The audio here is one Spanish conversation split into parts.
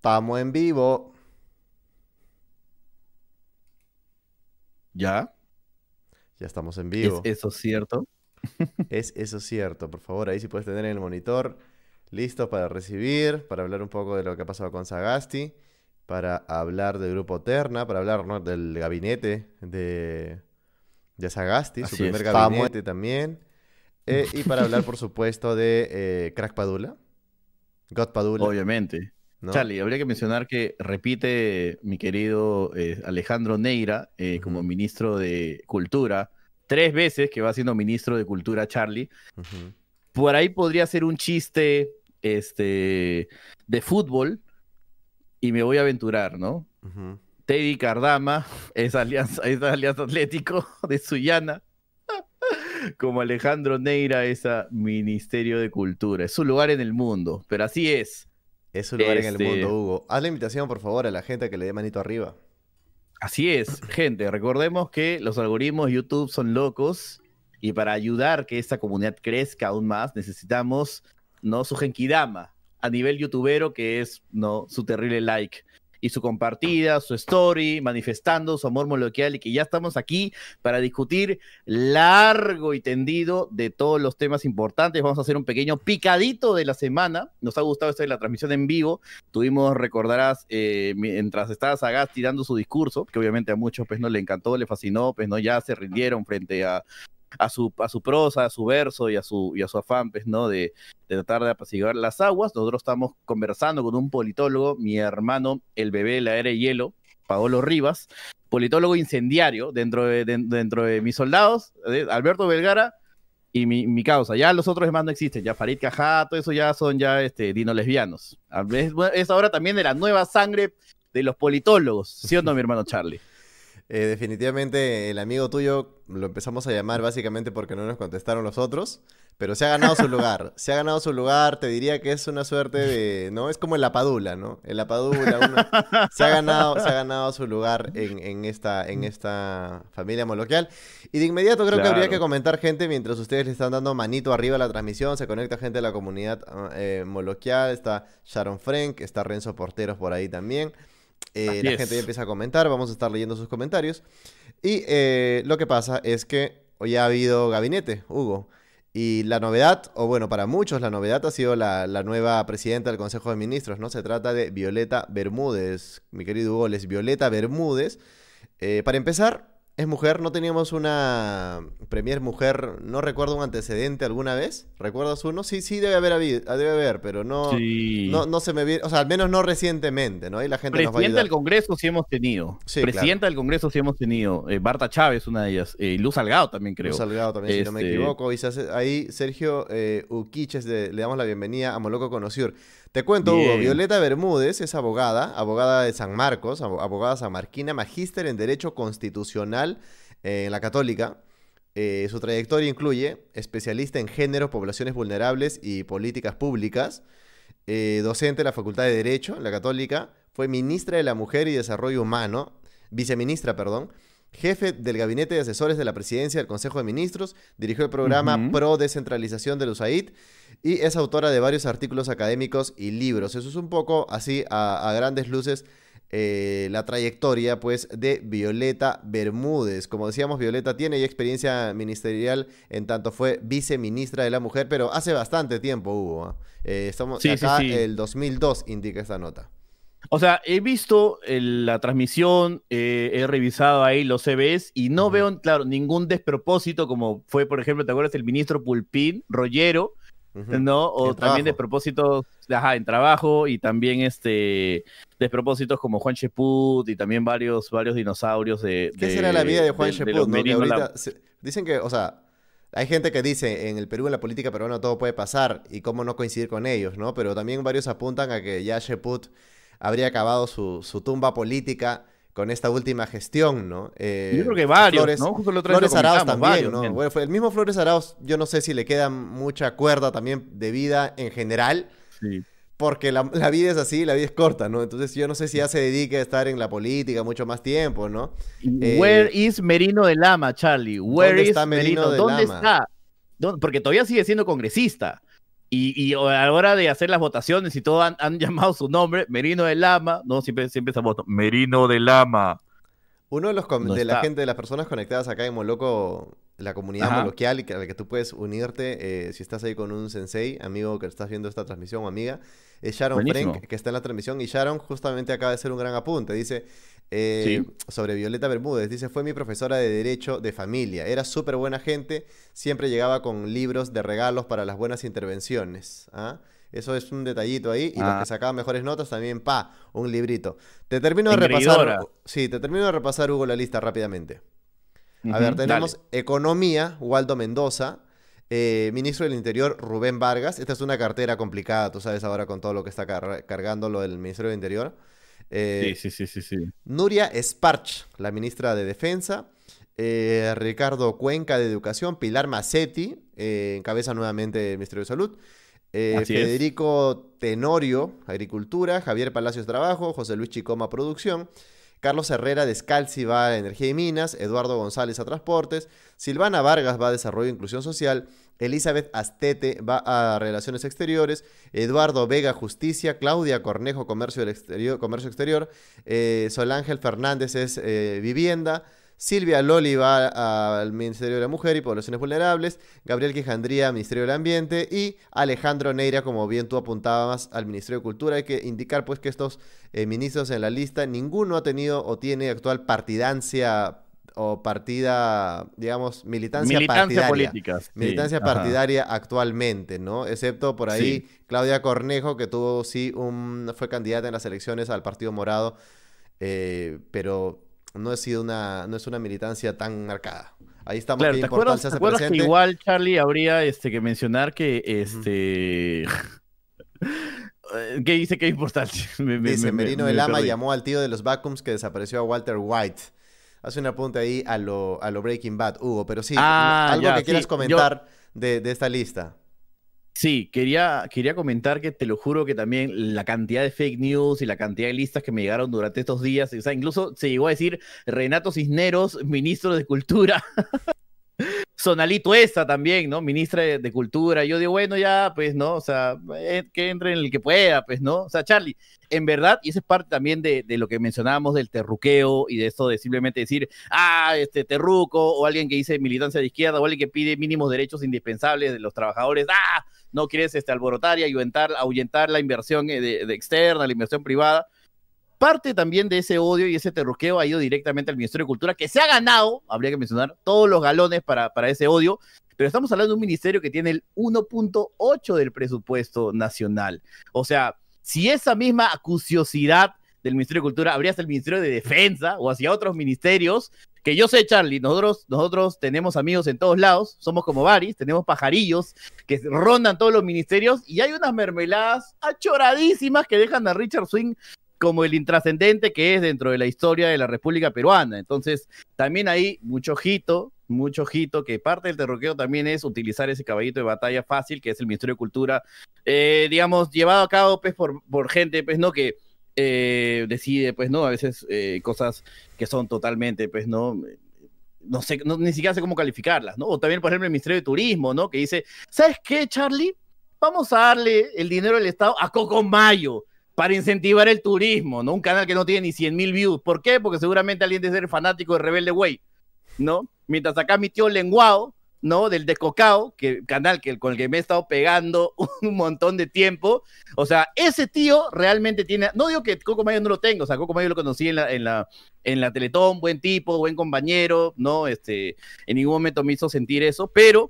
Estamos en vivo. ¿Ya? Ya estamos en ¿Es vivo. eso cierto? Es eso cierto. Por favor, ahí sí puedes tener en el monitor listo para recibir, para hablar un poco de lo que ha pasado con Sagasti, para hablar del grupo Terna, para hablar, ¿no?, del gabinete de Sagasti, su Así es. primer Estamos. gabinete también. Y para hablar, por supuesto, de Crack Padula, God Padula, Obviamente. ¿no? Charlie, habría que mencionar que repite mi querido Alejandro Neira como Ujú, ministro de Cultura, 3 veces que va siendo ministro de Cultura, Charlie. ujú. Por ahí podría ser un chiste de fútbol y me voy a aventurar, ¿no? Ujú. Teddy Cardama es Alianza Atlético de Sullana, como Alejandro Neira es a Ministerio de Cultura. Es su lugar en el mundo, pero así es. Es su lugar en el mundo, Este, Hugo. Haz la invitación, por favor, a la gente a que le dé manito arriba. Así es, gente. Recordemos que los algoritmos de YouTube son locos y para ayudar que esta comunidad crezca aún más necesitamos, ¿no?, su genkidama a nivel youtubero, que es, ¿no?, su terrible like y su compartida, su story, manifestando su amor moloquial, y que ya estamos aquí para discutir largo y tendido de todos los temas importantes. Vamos a hacer un pequeño picadito de la semana. Nos ha gustado esto de la transmisión en vivo. Tuvimos, recordarás, mientras estaba Sagasti dando su discurso, que obviamente a muchos pues no le encantó, le fascinó, pues no, ya se rindieron frente a su prosa, a su verso y a su afán, pues, ¿no?, de tratar de apaciguar las aguas. Nosotros estamos conversando con un politólogo, mi hermano, el bebé de la era de hielo, Paolo Rivas, politólogo incendiario dentro de mis soldados, Alberto Vergara y mi causa. Ya los otros demás no existen, ya Farid Cajá, todo eso ya son dino lesbianos. Es ahora también de la nueva sangre de los politólogos, ¿sí o no, mi hermano Charlie? Definitivamente el amigo tuyo lo empezamos a llamar básicamente porque no nos contestaron los otros, pero se ha ganado su lugar. Se ha ganado su lugar, te diría que es una suerte de, ¿no? Es como el Lapadula, ¿no? El Lapadula, se ha ganado su lugar en esta familia moloquial. Y de inmediato creo que habría que Claro. comentar, gente, mientras ustedes le están dando manito arriba a la transmisión, se conecta gente de la comunidad moloquial, está Sharon Frank, está Renzo Porteros por ahí también. Así La gente ya es. empieza a comentar, vamos a estar leyendo sus comentarios. Y lo que pasa es que hoy ha habido gabinete, Hugo. Y la novedad, o bueno, para muchos la novedad ha sido la nueva presidenta del Consejo de Ministros, ¿no? Se trata de Violeta Bermúdez, mi querido Hugo, es Violeta Bermúdez. Para empezar, es mujer, no teníamos una premier mujer, no recuerdo un antecedente alguna vez. ¿Recuerdas uno? Sí, sí, debe haber habido, debe haber, pero no, no, Sí. no se me viene, o sea, al menos no recientemente, ¿no? Y la gente nos va a Presidenta del ayudar. Congreso sí hemos tenido. Sí, claro. Presidenta del Congreso sí hemos tenido. Barta Chávez, una de ellas. Luz Salgado también, Luz creo. Salgado también, si no me Este, equivoco. Y ahí Sergio Uquiches, le damos la bienvenida a Moloco Conociur. Te cuento, Hugo, bien. Violeta Bermúdez es abogada, abogada de San Marcos, abogada sanmarquina, magíster en Derecho Constitucional en la Católica. Su trayectoria incluye especialista en género, poblaciones vulnerables y políticas públicas, docente de la Facultad de Derecho en la Católica, fue ministra de la Mujer y Desarrollo Humano, viceministra, perdón, jefe del Gabinete de Asesores de la Presidencia del Consejo de Ministros, dirigió el programa Ujú. Pro Descentralización del USAID y es autora de varios artículos académicos y libros. Eso es un poco así a grandes luces la trayectoria pues de Violeta Bermúdez. Como decíamos, Violeta tiene ya experiencia ministerial en tanto fue viceministra de la Mujer, pero hace bastante tiempo hubo. Estamos Sí, sí, acá, sí. el 2002 indica esta nota. O sea, he visto la transmisión, he revisado ahí los CVs y no Ujú, veo, claro, ningún despropósito como fue, por ejemplo, ¿te acuerdas el ministro Pulpín, Rollero? ujú. ¿No? En O también trabajo. despropósitos, ajá, en trabajo, y también despropósitos como Juan Cheput y también varios dinosaurios ¿Qué será la vida de Juan de los Cheput, no? Que merinos. ahorita dicen que, o sea, hay gente que dice en el Perú, en la política peruana, todo puede pasar y cómo no coincidir con ellos, ¿no? Pero también varios apuntan a que ya Cheput habría acabado su tumba política con esta última gestión, ¿no? Yo creo que varios, Flores, ¿no? Justo la otra vez lo Flores Arauz comentamos, también, varios, ¿no? men. Bueno, el mismo Flores Arauz, yo no sé si le queda mucha cuerda también de vida en general, Sí. porque la vida es así, la vida es corta, ¿no? Entonces yo no sé si ya se dedica a estar en la política mucho más tiempo, ¿no? Y Where Eh, is Merino de Lama, Charlie? Where ¿Dónde está is Merino Merino? de ¿Dónde Lama? está? Porque todavía sigue siendo congresista. Y a la hora de hacer las votaciones y todo han llamado su nombre, Merino de Lama, ¿no? Siempre se vota, Merino de Lama. Uno de los No de la está. gente, de las personas conectadas acá en Moloco, la comunidad Ajá. moloquial, y a la que tú puedes unirte si estás ahí con un sensei, amigo que estás viendo esta transmisión o amiga, es Sharon Frank, Buenísimo. que está en la transmisión. Y Sharon justamente acaba de hacer un gran apunte. Dice Sí. sobre Violeta Bermúdez. Dice, fue mi profesora de Derecho de Familia. Era súper buena gente. Siempre llegaba con libros de regalos para las buenas intervenciones. ¿Ah? Eso es un detallito ahí. Y los que Ah, sacaban mejores notas también, un librito. Te termino de repasar, engreidora. sí, te termino de repasar, Hugo, la lista rápidamente. A ver, Ujú, dale. tenemos Economía, Waldo Mendoza. Ministro del Interior, Rubén Vargas. Esta es una cartera complicada, tú sabes ahora con todo lo que está cargando lo del Ministerio del Interior. Sí, Eh, sí, sí, sí, sí. Nuria Sparch, la ministra de Defensa. Ricardo Cuenca, de Educación. Pilar Macetti, encabeza nuevamente el Ministerio de Salud. Así es. Federico Tenorio, Agricultura. Javier Palacios, Trabajo. José Luis Chicoma, Producción. Carlos Herrera Descalzi va a Energía y Minas. Eduardo González a Transportes. Silvana Vargas va a Desarrollo e Inclusión Social. Elizabeth Astete va a Relaciones Exteriores. Eduardo Vega, Justicia. Claudia Cornejo, Comercio Exterior. Sol Ángel Fernández es Vivienda. Silvia Loli va al Ministerio de la Mujer y Poblaciones Vulnerables. Gabriel Quijandría, Ministerio del Ambiente. Y Alejandro Neira, como bien tú apuntabas, al Ministerio de Cultura. Hay que indicar pues que estos ministros en la lista, ninguno ha tenido o tiene actual partidancia o partida, digamos, militancia Militancia partidaria. política, sí. Militancia Ajá. partidaria actualmente, ¿no? Excepto por Sí. ahí Claudia Cornejo, que tuvo sí fue candidata en las elecciones al Partido Morado, pero no ha sido no es una militancia tan marcada. Ahí estamos, qué Claro, importancia te se acuerdas que presente. igual, Charlie, habría que mencionar que Ujú. ¿Qué dice que es importante? Dice, Merino de Me Lama perdí. llamó al tío de los Vacuums que desapareció a Walter White. Hace un apunte ahí a lo Breaking Bad, Hugo. Pero sí, Ah, algo ya, que quieras sí. Yo comentar de esta lista. sí, quería comentar que te lo juro que también la cantidad de fake news y la cantidad de listas que me llegaron durante estos días, o sea, incluso se llegó a decir Renato Cisneros, ministro de Cultura. Sonalito esa también, ¿no? Ministra de Cultura. Yo digo, bueno, ya, pues, ¿no? O sea, que entre en el que pueda, pues, ¿no? O sea, Charlie, en verdad, y esa es parte también de lo que mencionábamos del terruqueo y de esto de simplemente decir, terruco, o alguien que dice militancia de izquierda, o alguien que pide mínimos derechos indispensables de los trabajadores, no quieres alborotar y ahuyentar la inversión de externa, la inversión privada. Parte también de ese odio y ese terruqueo ha ido directamente al Ministerio de Cultura, que se ha ganado, habría que mencionar, todos los galones para ese odio, pero estamos hablando de un ministerio que tiene el 1.8 del presupuesto nacional. O sea, si esa misma acuciosidad del Ministerio de Cultura habría hasta el Ministerio de Defensa o hacia otros ministerios, que yo sé, Charlie, nosotros tenemos amigos en todos lados, somos como Baris, tenemos pajarillos que rondan todos los ministerios y hay unas mermeladas achoradísimas que dejan a Richard Swing como el intrascendente que es dentro de la historia de la República Peruana. Entonces, también hay mucho ojito, que parte del terroqueo también es utilizar ese caballito de batalla fácil, que es el Ministerio de Cultura, digamos, llevado a cabo pues, por gente, pues, ¿no? Que decide, pues, ¿no? A veces cosas que son totalmente, pues, ¿no? No sé, ni siquiera sé cómo calificarlas, ¿no? O también, por ejemplo, el Ministerio de Turismo, ¿no? Que dice, ¿sabes qué, Charlie? Vamos a darle el dinero del Estado a Cocomayo para incentivar el turismo, ¿no? Un canal que no tiene ni 100.000 views. ¿Por qué? Porque seguramente alguien debe ser fanático de Rebelde Way, ¿no? Mientras acá mi tío Lenguao, ¿no? Del Descocao, canal con el que me he estado pegando un montón de tiempo. O sea, ese tío realmente tiene, no digo que Coco Mayo no lo tenga, o sea, Coco Mayo lo conocí en la Teletón, buen tipo, buen compañero, ¿no? En ningún momento me hizo sentir eso, pero,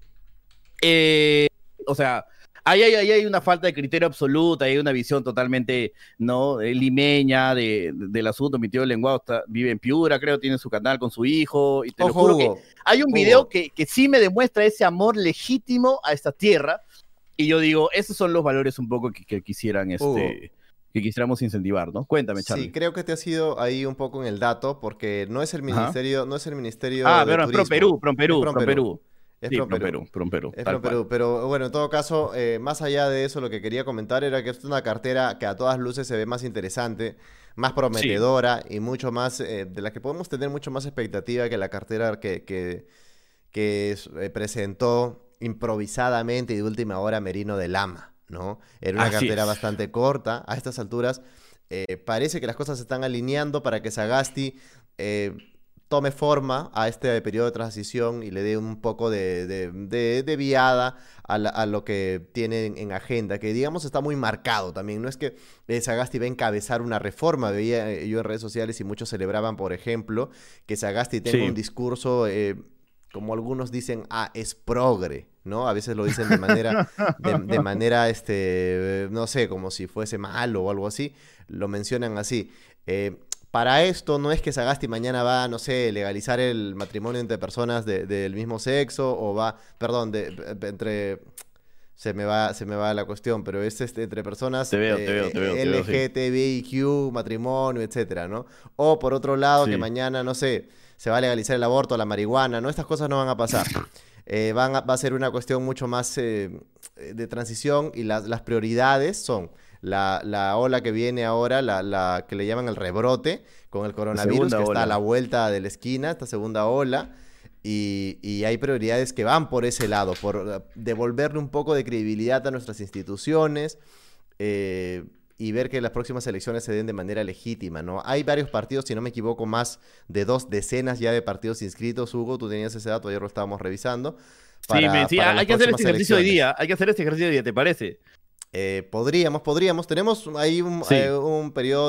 o sea, ahí hay una falta de criterio absoluta, hay una visión totalmente, ¿no? Limeña del asunto. Mi tío Lenguado vive en Piura, creo, tiene su canal con su hijo, y te lo Ojo, juro que Hugo. hay un video Hugo. que sí me demuestra ese amor legítimo a esta tierra, y yo digo, esos son los valores un poco que quisieran, Hugo. que quisiéramos incentivar, ¿no? Cuéntame, Sí, Charlie. creo que te has ido ahí un poco en el dato, porque Ajá. no es el ministerio de Pero es Pro Turismo. Perú, Pro Es Perú, Pro PROMPERÚ. Perú. Es Sí, Pro PROMPERÚ. Perú, Pro Perú, Es tal cual. PROMPERÚ. Pero bueno, en todo caso, más allá de eso, lo que quería comentar era que es una cartera que a todas luces se ve más interesante, más Sí. prometedora y mucho más, de la que podemos tener mucho más expectativa que la cartera que presentó improvisadamente y de última hora Merino de Lama. ¿no? Era una Así cartera es. bastante corta. A estas alturas parece que las cosas se están alineando para que Sagasti eh, tome forma a este periodo de transición y le dé un poco de viada a lo que tiene en agenda, que digamos está muy marcado también. No es que Sagasti va a encabezar una reforma, veía yo en redes sociales y muchos celebraban, por ejemplo, que Sagasti tenga un Sí. discurso, como algunos dicen, es progre, ¿no? A veces lo dicen de manera, no sé, como si fuese malo o algo así, lo mencionan así. Para esto no es que Sagasti mañana va, no sé, legalizar el matrimonio entre personas del mismo sexo o va, perdón, entre, se me va la cuestión, pero es entre personas Te veo, sí. LGTBIQ, matrimonio, etcétera, ¿no? O por otro lado, que Sí. mañana, no sé, se va a legalizar el aborto, la marihuana, ¿no? Estas cosas no van a pasar. Va a ser una cuestión mucho más de transición y las prioridades son la ola que viene ahora, la que le llaman el rebrote con el La coronavirus, segunda que está a la ola. vuelta de la esquina, esta segunda ola, y hay prioridades que van por ese lado, por devolverle un poco de credibilidad a nuestras instituciones, eh, y ver que las próximas elecciones se den de manera legítima, ¿no? Hay varios partidos, si no me equivoco, más de 2 decenas ya de partidos inscritos. Hugo, tú tenías ese dato, ayer lo estábamos revisando, Sí, sí, para las hay que hacer este próximas ejercicio hoy elecciones. día. Hay que hacer este ejercicio hoy día, ¿te parece? Podríamos. Tenemos ahí Sí. un periodo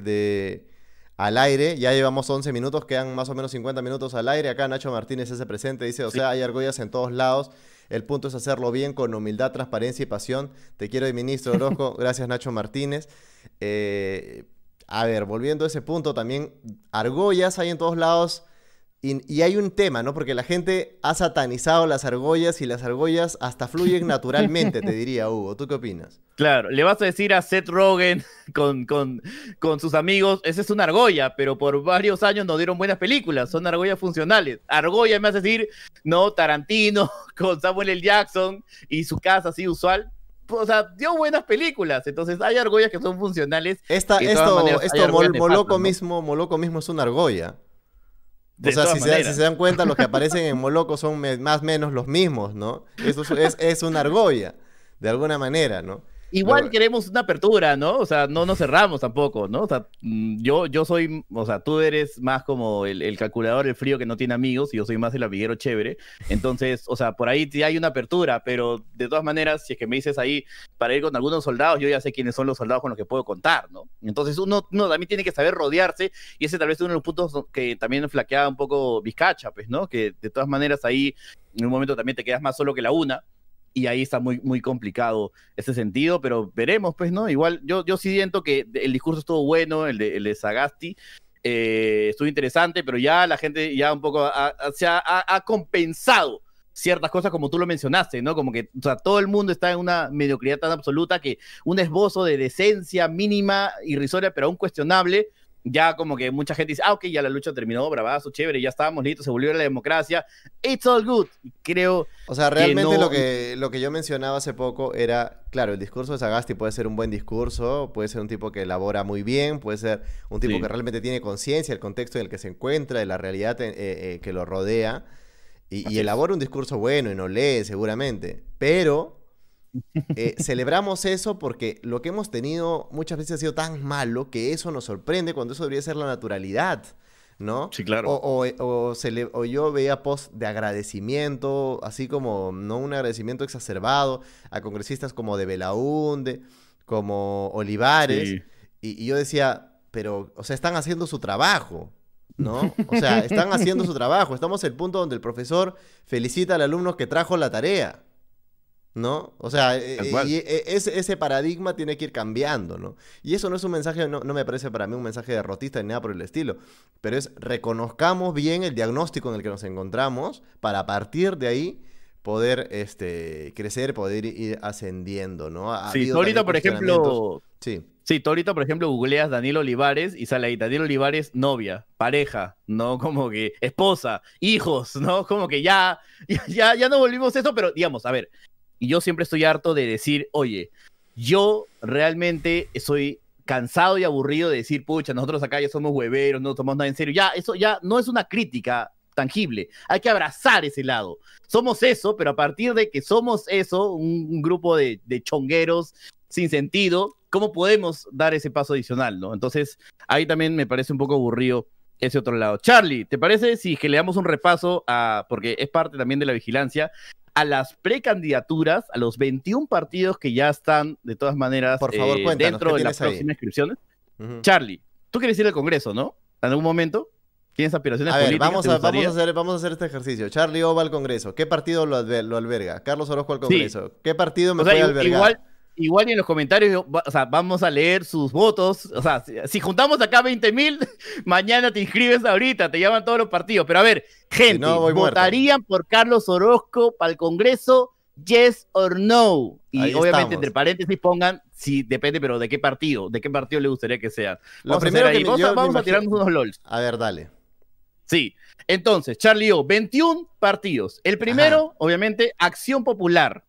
al aire. Ya llevamos 11 minutos, quedan más o menos 50 minutos al aire. Acá Nacho Martínez se hace presente, dice, o Sí. sea, hay argollas en todos lados. El punto es hacerlo bien, con humildad, transparencia y pasión. Te quiero, ministro Orozco. Gracias, Nacho Martínez. Eh, a ver, volviendo a ese punto, también argollas hay en todos lados. Y hay un tema, ¿no? Porque la gente ha satanizado las argollas y las argollas hasta fluyen naturalmente, te diría, Hugo. ¿Tú qué opinas? Claro, le vas a decir a Seth Rogen con sus amigos, esa es una argolla, pero por varios años nos dieron buenas películas, son argollas funcionales. Argolla me hace decir, no, Tarantino con Samuel L. Jackson y su casa así usual. O sea, dio buenas películas, entonces hay argollas que son funcionales y de todas maneras hay argollas nefastas, ¿no? Moloco mismo es una argolla. O De sea, todas si se maneras. dan cuenta, los que aparecen en Moloco son más o menos los mismos, ¿no? Eso es una argolla, de alguna manera, ¿no? Igual Luego, queremos una apertura, ¿no? O sea, no nos cerramos tampoco, ¿no? O sea, yo soy, o sea, tú eres más como el calculador, el frío que no tiene amigos, y yo soy más el amiguero chévere. Entonces, o sea, por ahí sí hay una apertura, pero de todas maneras, si es que me dices ahí para ir con algunos soldados, yo ya sé quiénes son los soldados con los que puedo contar, ¿no? Entonces, uno también tiene que saber rodearse, y ese tal vez es uno de los puntos que también flaqueaba un poco Vizcacha, pues, ¿no? Que de todas maneras ahí en un momento también te quedas más solo que la una y ahí está muy, muy complicado ese sentido, pero veremos, pues, ¿no? Igual yo sí siento que el discurso estuvo bueno, el de Sagasti, estuvo interesante, pero ya la gente ya un poco ha compensado ciertas cosas como tú lo mencionaste, ¿no? Como que, o sea, todo el mundo está en una mediocridad tan absoluta que un esbozo de decencia mínima, irrisoria, pero aún cuestionable, ya como que mucha gente dice, ok, ya la lucha terminó, bravazo, chévere, ya estábamos listos, se volvió a la democracia, it's all good. Creo o sea, que realmente no, lo que yo mencionaba hace poco era, claro, el discurso de Sagasti puede ser un buen discurso, puede ser un tipo que elabora muy bien, puede ser un tipo que sí, realmente tiene conciencia del contexto en el que se encuentra, de la realidad que lo rodea, y así es. elabora un discurso bueno y no lee seguramente, pero celebramos eso porque lo que hemos tenido muchas veces ha sido tan malo que eso nos sorprende cuando eso debería ser la naturalidad, ¿no? Sí, O, claro. o yo veía post de agradecimiento, así como no un agradecimiento exacerbado a congresistas como de Belaúnde, como Olivares, Sí. y yo decía, pero, o sea, están haciendo su trabajo, ¿no? O sea, están haciendo su trabajo. Estamos en el punto donde el profesor felicita al alumno que trajo la tarea. ¿No? O sea, Tal cual. ese paradigma tiene que ir cambiando, ¿no? Y eso no es un mensaje, no me parece para mí un mensaje derrotista ni nada por el estilo, pero es reconozcamos bien el diagnóstico en el que nos encontramos para a partir de ahí poder crecer, poder ir ascendiendo, ¿no? Ha Sí, tú habido también ahorita, por cuestionamientos. ejemplo, Sí. sí, tú ahorita, por ejemplo, googleas Daniel Olivares y sale ahí Daniel Olivares, novia, pareja, ¿no? Como que esposa, hijos, ¿no? Como que ya no volvimos a eso, pero digamos, a ver, y yo siempre estoy harto de decir, oye, yo realmente soy cansado y aburrido de decir, pucha, nosotros acá ya somos hueveros, no tomamos nada en serio. Ya, eso ya no es una crítica tangible. Hay que abrazar ese lado. Somos eso, pero a partir de que somos eso, un grupo de chongueros sin sentido, ¿cómo podemos dar ese paso adicional, ¿no? Entonces, ahí también me parece un poco aburrido ese otro lado. Charlie, ¿te parece si que le damos un repaso porque es parte también de la vigilancia, a las precandidaturas, a los 21 partidos que ya están, de todas maneras, por favor, cuéntanos, dentro de las próximas inscripciones? Charlie, tú quieres ir al Congreso, ¿no? ¿En algún momento? ¿Tienes aspiraciones políticas? Vamos a hacer este ejercicio. Charlie O va al Congreso. ¿Qué partido lo alberga? Carlos Orozco al Congreso. Sí. ¿Qué partido me puede albergar? Igual y en los comentarios, o sea, vamos a leer sus votos. O sea, si juntamos acá 20,000, mañana te inscribes ahorita, te llaman todos los partidos. Pero a ver, gente, si no, ¿votarían por Carlos Orozco para el Congreso? Yes or no. Y ahí obviamente estamos. Entre paréntesis pongan, sí, depende, pero ¿de qué partido? ¿De qué partido le gustaría que sea? Vamos a tirarnos unos LOLs. A ver, dale. Sí. Entonces, Charlie O, 21 partidos. El primero, obviamente, Acción Popular.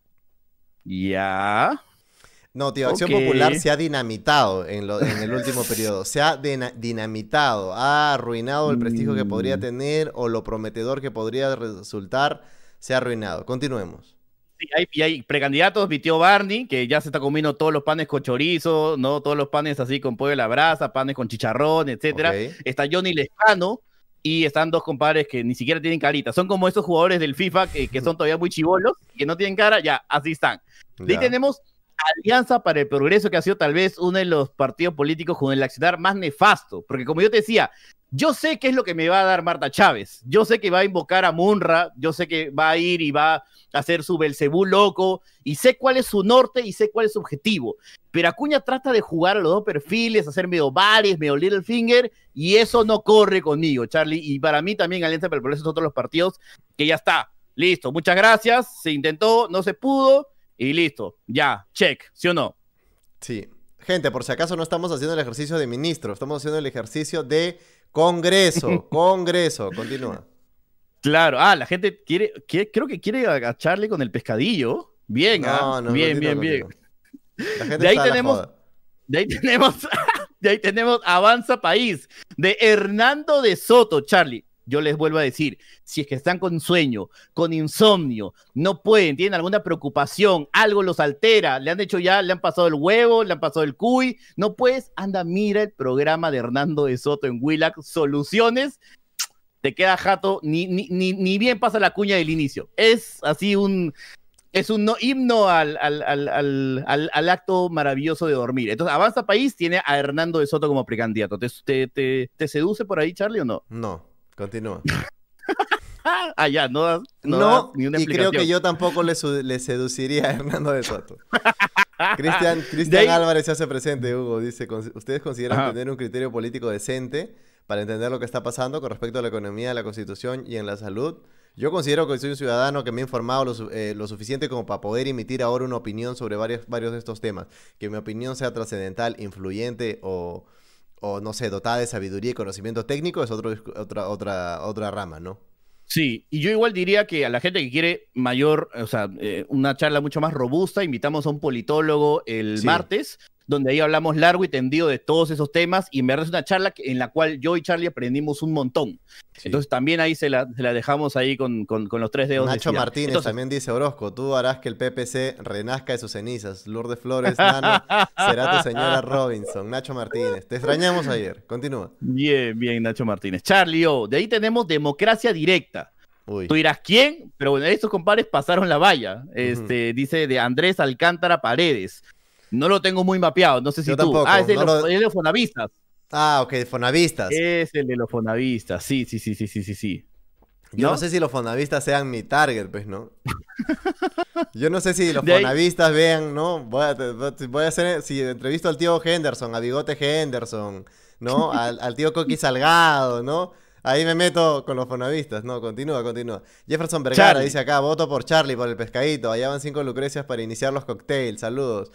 Ya. No, tío, Acción Popular se ha dinamitado en el último periodo. Se ha dinamitado. Ha arruinado el prestigio que podría tener o lo prometedor que podría resultar. Se ha arruinado. Continuemos. Sí, hay precandidatos, mi tío Barney, que ya se está comiendo todos los panes con chorizo, ¿no? Todos los panes así con pollo a la brasa, panes con chicharrón, etcétera. Está Johnny Lescano y están dos compadres que ni siquiera tienen carita. Son como esos jugadores del FIFA que son todavía muy chibolos, que no tienen cara, ya, así están. De ahí tenemos Alianza para el Progreso, que ha sido tal vez uno de los partidos políticos con el accionar más nefasto, porque como yo te decía, yo sé qué es lo que me va a dar Marta Chávez, yo sé que va a invocar a Munra, yo sé que va a ir y va a hacer su Belcebú loco, y sé cuál es su norte y sé cuál es su objetivo, pero Acuña trata de jugar a los dos perfiles, hacer medio Bares, medio Littlefinger, y eso no corre conmigo, Charlie, y para mí también Alianza para el Progreso es otro de los partidos que ya está, listo, muchas gracias, se intentó, no se pudo, y listo, ya, check, ¿sí o no? Sí. Gente, por si acaso no estamos haciendo el ejercicio de ministro, estamos haciendo el ejercicio de Congreso. Congreso, continúa. Claro, la gente creo que quiere a Charlie con el pescadillo. Bien, bien. La gente de ahí tenemos Avanza País, de Hernando de Soto, Charlie. Yo les vuelvo a decir, si es que están con sueño, con insomnio, no pueden, tienen alguna preocupación, algo los altera, le han pasado el huevo, le han pasado el cuy, no puedes, anda, mira el programa de Hernando de Soto en Willac, Soluciones, te queda jato, ni bien pasa la cuña del inicio. Es así es un himno al acto maravilloso de dormir. Entonces, Avanza País tiene a Hernando de Soto como precandidato. ¿Te seduce por ahí, Charlie, o no? No. Continúa. Ya, no ni una explicación. Y creo que yo tampoco le seduciría a Hernando de Soto. Cristian Álvarez se hace presente, Hugo. Dice, ¿ustedes consideran tener un criterio político decente para entender lo que está pasando con respecto a la economía, la Constitución y en la salud? Yo considero que soy un ciudadano que me he informado lo suficiente como para poder emitir ahora una opinión sobre varios de estos temas. Que mi opinión sea trascendental, influyente o no sé, dotada de sabiduría y conocimiento técnico es otra rama, ¿no? Sí, y yo igual diría que a la gente que quiere una charla mucho más robusta, invitamos a un politólogo el martes, donde ahí hablamos largo y tendido de todos esos temas, y en verdad es una charla en la cual yo y Charlie aprendimos un montón. Sí. Entonces también ahí se la dejamos ahí con los tres dedos. Nacho Martínez también dice, Orozco, tú harás que el PPC renazca de sus cenizas. Lourdes Flores, Nano, será tu señora Robinson. Nacho Martínez, te extrañamos ayer. Continúa. Bien, Nacho Martínez. Charlie O, de ahí tenemos democracia directa. Uy. Tú dirás, ¿quién? Pero bueno, estos compadres pasaron la valla. Dice de Andrés Alcántara Paredes. No lo tengo muy mapeado, no sé si yo tú. Tampoco, es de los Fonavistas. Ok, Fonavistas. Es el de los Fonavistas, sí. Yo no sé si los Fonavistas sean mi target, pues, ¿no? Yo no sé si los Fonavistas vean, ¿no? Voy a hacer, si entrevisto al tío Henderson, a Bigote Henderson, ¿no? Al tío Coqui Salgado, ¿no? Ahí me meto con los Fonavistas. No, continúa. Jefferson Vergara dice acá, voto por Charlie, por el pescadito. Allá van 5 Lucrecias para iniciar los cócteles. Saludos.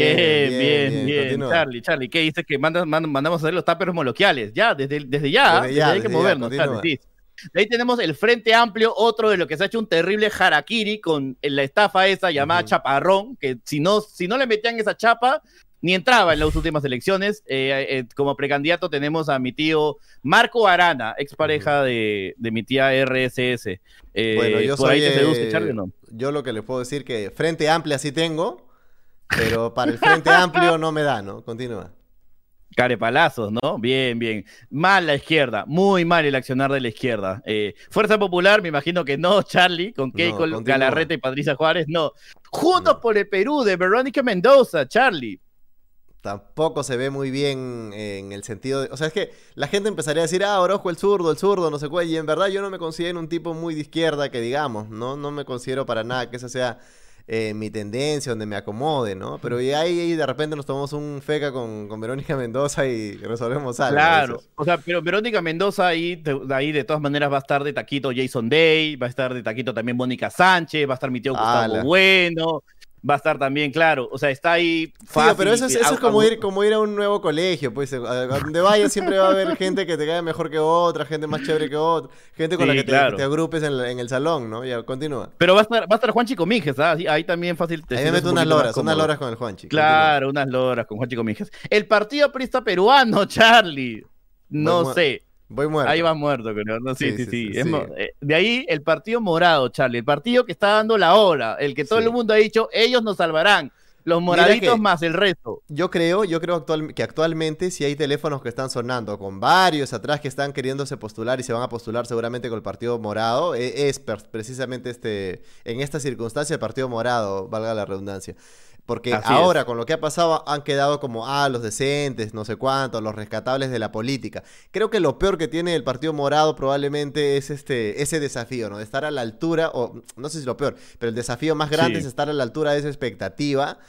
Bien. Charlie, ¿qué dices? Que mandamos a hacer los taperos moloquiales. Ya, desde ya hay que movernos. Charlie, sí. De ahí tenemos el Frente Amplio, otro de lo que se ha hecho un terrible harakiri con la estafa esa llamada Chaparrón, que si no le metían esa chapa, ni entraba en las últimas elecciones. Como precandidato tenemos a mi tío Marco Arana, expareja de mi tía RSS. Bueno, yo ¿Por ahí soy, te seduce, Charlie, o no? yo lo que le puedo decir que Frente Amplia sí tengo, pero para el Frente Amplio no me da, ¿no? Continúa. Carepalazos, ¿no? Bien, bien. Mal la izquierda, muy mal el accionar de la izquierda. Fuerza Popular, me imagino que no, Charlie, con Keiko No, continúa. Galarreta y Patricia Juárez, no. Juntos No. por el Perú, de Verónica Mendoza, Charlie. Tampoco se ve muy bien en el sentido de... O sea, es que la gente empezaría a decir, ah, Orozco el zurdo, no sé cuál. Y en verdad yo no me considero un tipo muy de izquierda, que digamos, ¿no? No me considero para nada que esa sea mi tendencia, donde me acomode, ¿no? Pero y ahí de repente nos tomamos un feca con Verónica Mendoza y resolvemos algo. Claro, o sea, pero Verónica Mendoza ahí de todas maneras va a estar de taquito Jason Day, va a estar de taquito también Mónica Sánchez, va a estar mi tío Gustavo Ala. Bueno, va a estar también, claro, o sea, está ahí Tío, pero eso es como ir a un nuevo colegio, pues a donde vayas siempre va a haber gente que te cae mejor que otra, gente más chévere que otra, gente con la que te agrupes en el salón, ¿no? Ya, continúa. Pero va a estar Juanchi Comínguez, ¿ah? Ahí también fácil. Ahí me meto unas loras con el Juanchi. Claro, unas loras con Juanchi Comínguez. El partido aprista peruano, Charlie. No sé. Voy muerto. Ahí va muerto, creo. No, sí. Sí. De ahí el partido morado, Charlie. El partido que está dando la hora. El que todo el mundo ha dicho, ellos nos salvarán. Los moraditos más el resto. Yo creo que actualmente si hay teléfonos que están sonando con varios atrás que están queriéndose postular y se van a postular seguramente con el Partido Morado, es precisamente en esta circunstancia el Partido Morado, valga la redundancia. Porque Así ahora, es. con lo que ha pasado, han quedado como, los decentes, no sé cuántos, los rescatables de la política. Creo que lo peor que tiene el Partido Morado probablemente es ese desafío, ¿no? De estar a la altura, o no sé si lo peor, pero el desafío más grande es estar a la altura de esa expectativa.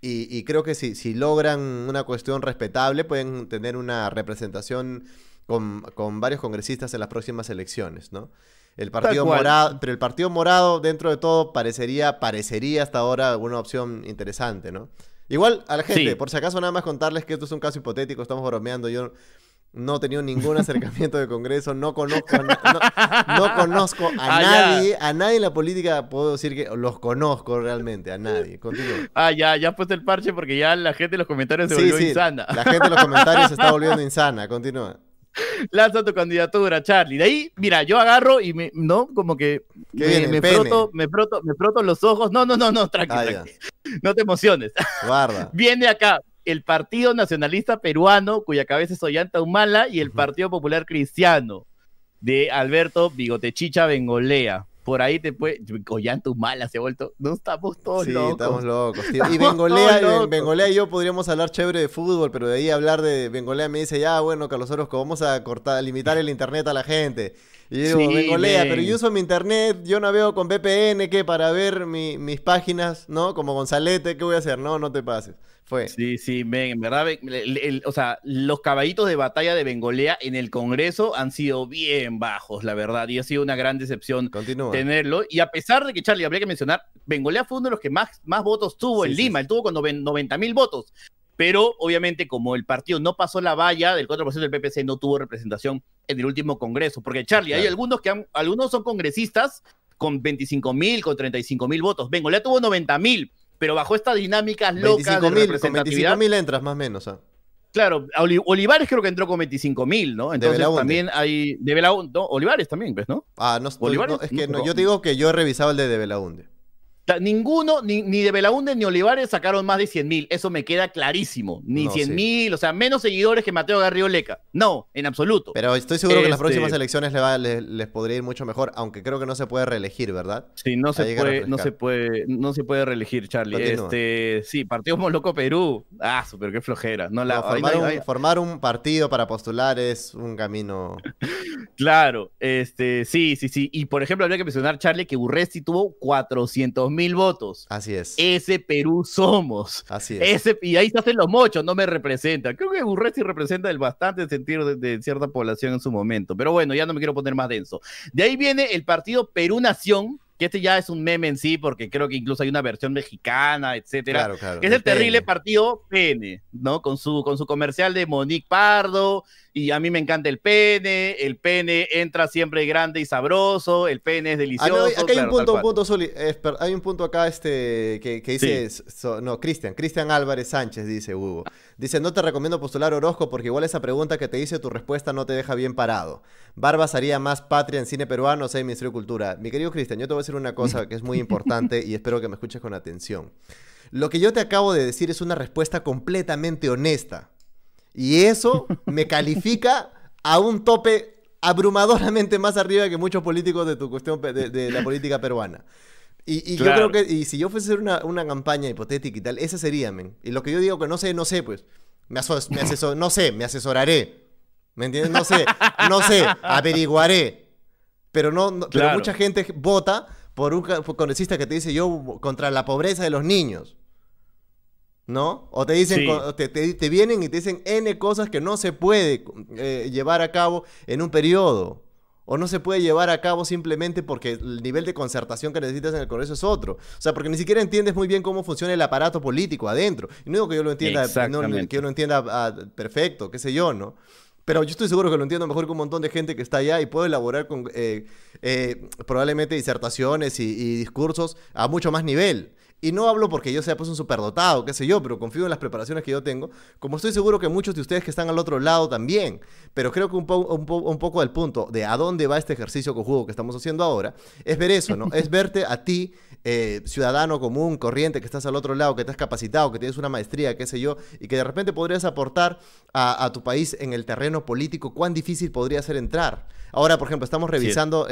Y creo que si logran una cuestión respetable, pueden tener una representación con varios congresistas en las próximas elecciones, ¿no? El Partido Morado, pero el Partido Morado, dentro de todo, parecería hasta ahora una opción interesante, ¿no? Igual a la gente, por si acaso nada más contarles que esto es un caso hipotético, estamos bromeando, yo no he tenido ningún acercamiento de Congreso, no conozco a nadie en la política, puedo decir que los conozco realmente, a nadie. Continúa. Ya has puesto el parche porque ya la gente en los comentarios se volvió insana. La gente en los comentarios se está volviendo insana, continúa. Lanza tu candidatura, Charlie. De ahí, mira, yo agarro y como que me froto los ojos. No, tranqui. No te emociones. Guarda. Viene acá el Partido Nacionalista Peruano, cuya cabeza es Ollanta Humala, y el Partido Popular Cristiano, de Alberto Bigotechicha Bengolea. Por ahí te puede... Ollanta Humala se ha vuelto... No, estamos todos locos. Sí, estamos locos, tío. Y Bengolea y yo podríamos hablar chévere de fútbol, pero de ahí hablar de Bengolea me dice, ya, bueno, Carlos Orozco, vamos a limitar el internet a la gente. Y yo digo, Bengolea, pero yo uso mi internet, yo navego con VPN, ¿qué? Para ver mis páginas, ¿no? Como Gonzalete, ¿qué voy a hacer? No te pases. Fue. Sí, en verdad, o sea, los caballitos de batalla de Bengolea en el Congreso han sido bien bajos, la verdad, y ha sido una gran decepción tenerlo. Y a pesar de que, Charlie, habría que mencionar, Bengolea fue uno de los que más votos tuvo en Lima, él tuvo con 90,000 votos. Pero, obviamente, como el partido no pasó la valla del 4% del PPC, no tuvo representación en el último Congreso. Porque, Charlie, hay algunos algunos son congresistas con 25,000, con 35,000 votos. Bengolea tuvo 90,000. Pero bajo estas dinámicas locas de representatividad... Con 25,000 entras, más o menos. Claro, Olivares creo que entró con 25,000, ¿no? Entonces también hay... De Belaúnde, ¿no? Olivares también, ¿ves, no? Olivares, es que yo te digo que yo he revisado el de Belaúnde. Ninguno, ni de Belaúnde ni Olivares sacaron más de 100,000. Eso me queda clarísimo. Ni 100,000, o sea, menos seguidores que Mateo Garrido-Leca. No, en absoluto. Pero estoy seguro que en las próximas elecciones les podría ir mucho mejor, aunque creo que no se puede reelegir, ¿verdad? Sí, no se puede reelegir, Charlie. Sí, Partido Moloco Perú. Pero qué flojera. Formar un partido para postular es un camino. Claro, sí. Y por ejemplo, habría que mencionar, Charlie, que Urresti tuvo 400,000 votos. Así es. Ese Perú somos. Así es. Y ahí se hacen los mochos, no me representa. Creo que Urresti representa el bastante sentido de cierta población en su momento. Pero bueno, ya no me quiero poner más denso. De ahí viene el partido Perú Nación, que ya es un meme en sí, porque creo que incluso hay una versión mexicana, etcétera. Claro. Que es el terrible partido PN, ¿no? Con su comercial de Monique Pardo y a mí me encanta el pene entra siempre grande y sabroso, el pene es delicioso. No, acá hay claro, un punto, Zuli, hay un punto acá que dice, Sí. Cristian Álvarez Sánchez, dice Hugo. Dice, no te recomiendo postular Orozco porque igual esa pregunta que te hice, tu respuesta no te deja bien parado. Barbas haría más patria en cine peruano, o sea, en Ministerio de Cultura. Mi querido Cristian, yo te voy a decir una cosa que es muy importante y espero que me escuches con atención. Lo que yo te acabo de decir es una respuesta completamente honesta. Y eso me califica a un tope abrumadoramente más arriba que muchos políticos de tu cuestión de la política peruana. Y Claro. yo creo que, y si yo fuese a hacer una campaña hipotética y tal, esa sería, men. Y lo que yo digo que no sé, pues. No sé, me asesoraré. ¿Me entiendes? No sé, averiguaré. Pero pero Claro. mucha gente vota por un congresista que te dice yo contra la pobreza de los niños. ¿No? O te dicen, Sí. te vienen y te dicen N cosas que no se puede llevar a cabo en un periodo. O no se puede llevar a cabo simplemente porque el nivel de concertación que necesitas en el Congreso es otro. O sea, porque ni siquiera entiendes muy bien cómo funciona el aparato político adentro. Y no digo que yo lo entienda, que yo lo entienda perfecto, qué sé yo, ¿no? Pero yo estoy seguro que lo entiendo mejor que un montón de gente que está allá y puedo elaborar con probablemente disertaciones y discursos a mucho más nivel. Y no hablo porque yo sea pues un superdotado, qué sé yo, pero confío en las preparaciones que yo tengo, como estoy seguro que muchos de ustedes que están al otro lado también. Pero creo que un poco del punto de a dónde va este ejercicio cojudo que estamos haciendo ahora, es ver eso, ¿no? Es verte a ti, ciudadano común, corriente, que estás al otro lado, que te has capacitado, que tienes una maestría, qué sé yo, y que de repente podrías aportar a tu país en el terreno político, cuán difícil podría ser entrar. Ahora, por ejemplo, estamos revisando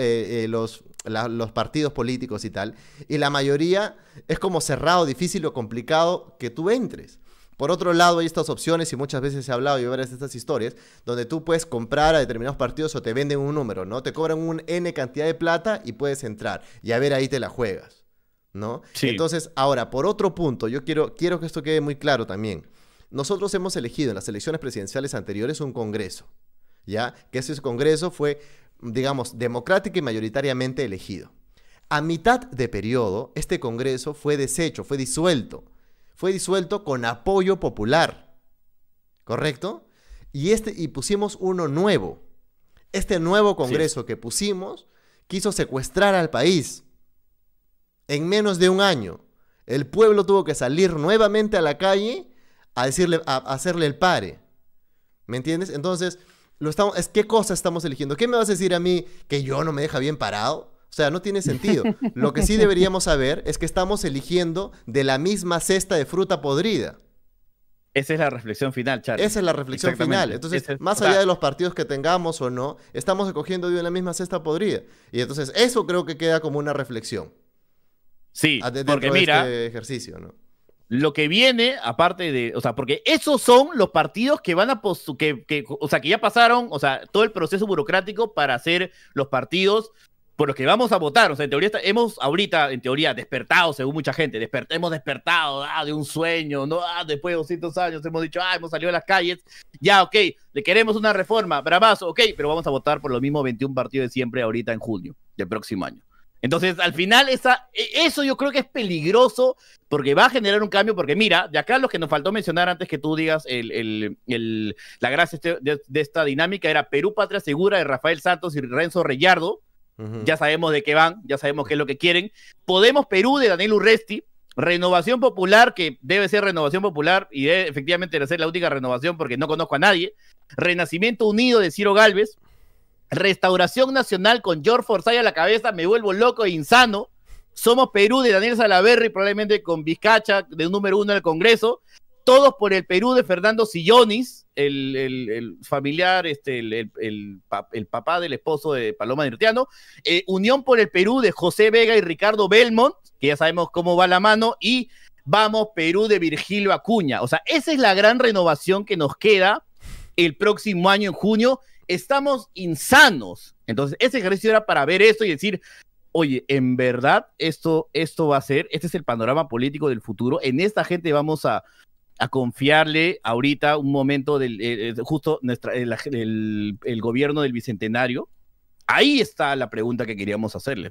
los partidos políticos y tal, y la mayoría es como cerrado, difícil o complicado que tú entres. Por otro lado, hay estas opciones, y muchas veces he hablado y varias de estas historias, donde tú puedes comprar a determinados partidos o te venden un número, ¿no? Te cobran un N cantidad de plata y puedes entrar. Y a ver, ahí te la juegas, ¿no? Sí. Entonces, ahora, por otro punto, yo quiero que esto quede muy claro también. Nosotros hemos elegido en las elecciones presidenciales anteriores un congreso, ¿ya? Que ese congreso fue, digamos, democrático y mayoritariamente elegido. A mitad de periodo, este congreso fue deshecho, fue disuelto. Fue disuelto con apoyo popular, ¿correcto? Y pusimos uno nuevo. Este nuevo congreso que pusimos quiso secuestrar al país. En menos de un año, el pueblo tuvo que salir nuevamente a la calle a hacerle el pare. ¿Me entiendes? Entonces, ¿qué cosa estamos eligiendo? ¿Qué me vas a decir a mí que yo no me deja bien parado? O sea, no tiene sentido. Lo que sí deberíamos saber es que estamos eligiendo de la misma cesta de fruta podrida. Esa es la reflexión final, Charlie. Esa es la reflexión final. Entonces, más allá de los partidos que tengamos o no, estamos escogiendo de la misma cesta podrida. Y entonces, eso creo que queda como una reflexión. Sí, porque de mira, este ejercicio, ¿no? lo que viene, aparte de, o sea, porque esos son los partidos que van a, o sea, que ya pasaron, o sea, todo el proceso burocrático para hacer los partidos por los que vamos a votar. O sea, en teoría hemos ahorita, en teoría, despertado, según mucha gente, hemos despertado de un sueño, ¿no? Después de 200 años hemos dicho, hemos salido a las calles, ya, ok, le queremos una reforma, bravazo, ok, pero vamos a votar por los mismos 21 partidos de siempre ahorita en junio del próximo año. Entonces, al final, eso yo creo que es peligroso porque va a generar un cambio, porque mira, de acá lo que nos faltó mencionar antes que tú digas la gracia de esta dinámica era Perú Patria Segura de Rafael Santos y Renzo Reyardo. Ya sabemos de qué van, ya sabemos qué es lo que quieren. Podemos Perú de Daniel Urresti, Renovación Popular, que debe ser Renovación Popular y debe efectivamente ser la única renovación porque no conozco a nadie. Renacimiento Unido de Ciro Gálvez. Restauración Nacional con George Forsyth a la cabeza, me vuelvo loco e insano. Somos Perú de Daniel Salaverry, probablemente con Vizcacha de un número 1 en el Congreso. Todos por el Perú de Fernando Sillonis, el familiar, el papá del esposo de Paloma Dirtiano. Unión por el Perú de José Vega y Ricardo Belmont, que ya sabemos cómo va la mano. Y Vamos Perú de Virgilio Acuña. O sea, esa es la gran renovación que nos queda el próximo año en junio. Estamos insanos. Entonces, ese ejercicio era para ver esto y decir, oye, en verdad, esto va a ser, este es el panorama político del futuro. En esta gente vamos a confiarle ahorita un momento justo el gobierno del Bicentenario. Ahí está la pregunta que queríamos hacerle, pues.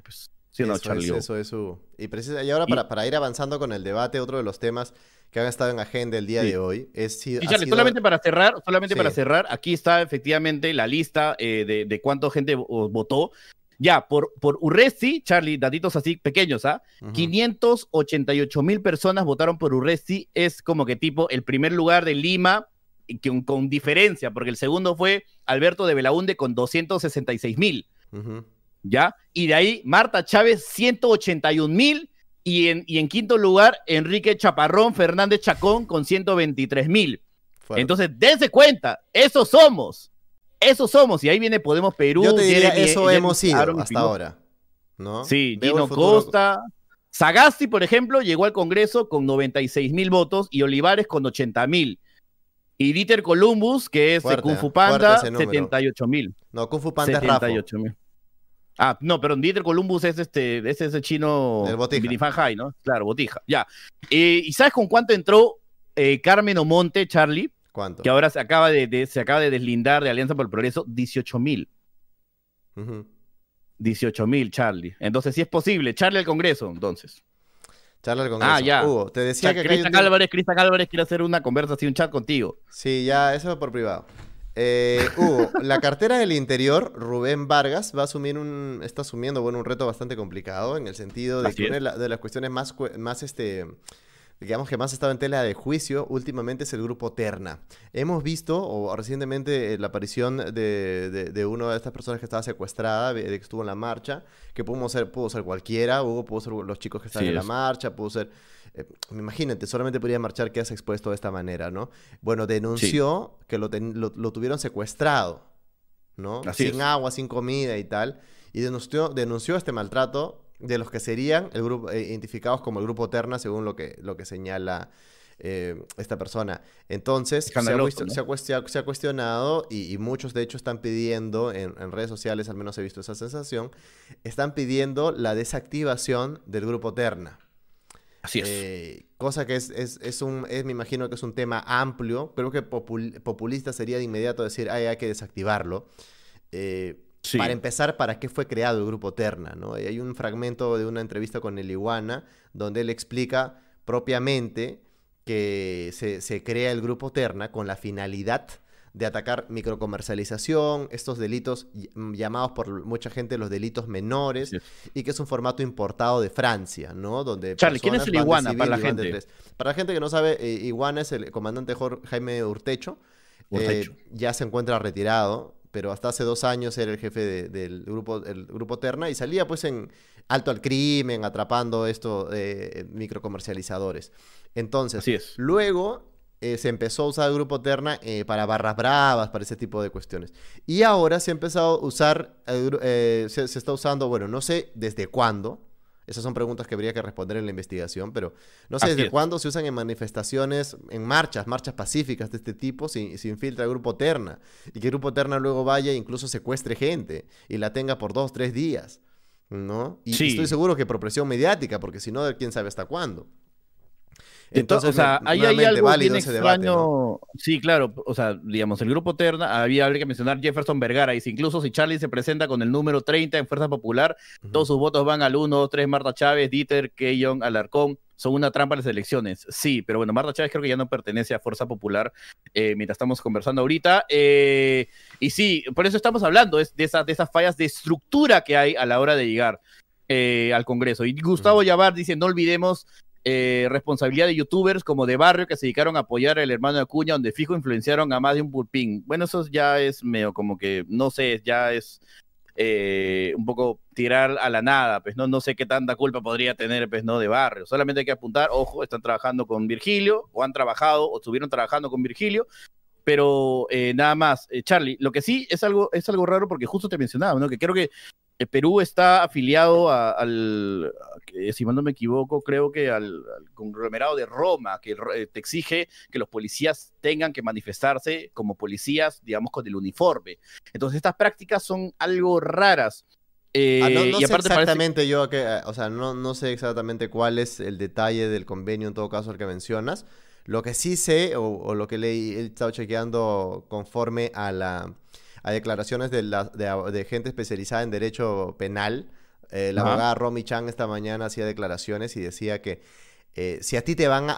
¿Sí o no, Charlie? Eso es, Hugo. Y ahora Y, para ir avanzando con el debate, otro de los temas que han estado en agenda el día de sí. hoy Y ha Charlie, sido... solamente para Sí. cerrar, aquí está efectivamente la lista de cuánta gente votó. Ya, por Urresti, Charlie, datitos así pequeños, ¿ah? Ujú. 588,000 personas votaron por Urresti. Es como que tipo el primer lugar de Lima, y con diferencia, porque el segundo fue Alberto de Belaunde con 266,000, Ujú. ¿ya? Y de ahí Marta Chávez, 181,000. Y en quinto lugar, Enrique Chaparrón Fernández Chacón con 123,000. Fuerte. Entonces, dense cuenta, esos somos. Esos somos. Y ahí viene Podemos Yo Perú, te diría, eso Jeremy hemos sido Aaron hasta Espinosa. ahora, ¿no? Sí, Veo el Gino futuro. Costa. Sagasti, por ejemplo, llegó al Congreso con 96,000 votos y Olivares con 80,000. Y Dieter Columbus, que es Fuerte, Kung ¿eh? Fu Fuerte Panda, ese número. 78,000. No, Kung Fu Panda es Rafo, 78,000. Ah, no, perdón, Dieter Columbus es ese el chino Botija. Vinifan High, ¿no? Claro, Botija. Ya. ¿Y sabes con cuánto entró Carmen Omonte, Charlie? ¿Cuánto? Que ahora se acaba de deslindar de Alianza por el Progreso, 18,000. Ujú. 18,000, Charlie. Entonces, sí es posible. Charlie al Congreso, entonces. Charla del Ah, Congreso. ya. Hugo, te decía que acá hay un Cristian Álvarez quiere hacer una conversación, un chat contigo. Sí, ya, eso por privado. Hugo, la cartera del Interior, Rubén Vargas, está asumiendo, bueno, un reto bastante complicado en el sentido de Así que es. una de las cuestiones digamos que más ha estado en tela de juicio últimamente es el grupo Terna. Hemos visto, o recientemente, la aparición de una de estas personas que estaba secuestrada, de que estuvo en la marcha, que pudo ser cualquiera, Hugo, pudo ser los chicos que están Sí en la es. marcha, pudo ser... imagínate, solamente podría marchar que has expuesto de esta manera, ¿no? Bueno, Sí, denunció que lo tuvieron secuestrado, ¿no? así Sin es. agua, sin comida y tal. Y denunció este maltrato de los que serían el grupo, identificados como el grupo Terna, según lo que señala esta persona. Entonces, Escandaloso, ¿no? se ha cuestionado y muchos de hecho están pidiendo en redes sociales, al menos he visto esa sensación, están pidiendo la desactivación del grupo Terna. Así es. Cosa que me imagino que es un tema amplio. Creo que populista sería de inmediato decir, "Ay, hay que desactivarlo". Para Sí. empezar, ¿para qué fue creado el grupo Terna? ¿No? Y hay un fragmento de una entrevista con el Iguana donde él explica propiamente que se crea el grupo Terna con la finalidad de atacar microcomercialización, estos delitos llamados por mucha gente los delitos menores, Así es. y que es un formato importado de Francia, ¿no? Donde Charlie, ¿quién es personas el van de Iguana civil para la y van de gente? tres. Para la gente que no sabe, Iguana es el comandante Jaime Urtecho. Urtecho. Ya se encuentra retirado, pero hasta hace 2 años era el jefe del grupo, el grupo Terna, y salía pues en alto al crimen, atrapando estos microcomercializadores. Entonces, Así es. luego se empezó a usar el grupo Terna para barras bravas, para ese tipo de cuestiones. Y ahora se ha empezado a usar, se está usando, bueno, no sé desde cuándo. Esas son preguntas que habría que responder en la investigación, pero no sé Así desde es. cuándo se usan en manifestaciones, en marchas pacíficas de este tipo, se infiltra el grupo Terna. Y que el grupo Terna luego vaya e incluso secuestre gente y la tenga por 2, 3 días, ¿no? Y estoy Sí. seguro que por presión mediática, porque si no, quién sabe hasta cuándo. O Entonces, sea, ahí hay nuevamente, algo válido bien ese debate, ¿no? extraño. Sí, claro. O sea, digamos, el grupo Terna, habría que mencionar Jefferson Vergara. Dice, incluso si Charlie se presenta con el número 30 en Fuerza Popular, todos sus votos van al 1, 2, 3, Marta Chávez, Dieter, Keyon, Alarcón. Son una trampa las elecciones. Sí, pero bueno, Marta Chávez creo que ya no pertenece a Fuerza Popular mientras estamos conversando ahorita. Y sí, por eso estamos hablando de esas fallas de estructura que hay a la hora de llegar al Congreso. Y Gustavo Yavar dice, no olvidemos responsabilidad de youtubers como de barrio que se dedicaron a apoyar al hermano de Acuña, donde fijo influenciaron a más de un pulpín. Bueno, eso ya es medio como que, no sé, ya es un poco tirar a la nada, pues no sé qué tanta culpa podría tener, pues no, de barrio. Solamente hay que apuntar, ojo, están trabajando con Virgilio, o han trabajado, o estuvieron trabajando con Virgilio, pero nada más. Charlie, lo que sí es algo raro porque justo te mencionaba, ¿no? Que creo que Perú está afiliado si mal no me equivoco, creo que al conglomerado de Roma, que te exige que los policías tengan que manifestarse como policías, digamos, con el uniforme. Entonces, estas prácticas son algo raras. No Y sé aparte parece... exactamente o sea, no sé exactamente cuál es el detalle del convenio en todo caso el que mencionas. Lo que sí sé, o lo que he estado chequeando conforme a declaraciones de gente especializada en derecho penal, La abogada Romy Chang esta mañana hacía declaraciones y decía que si a ti te van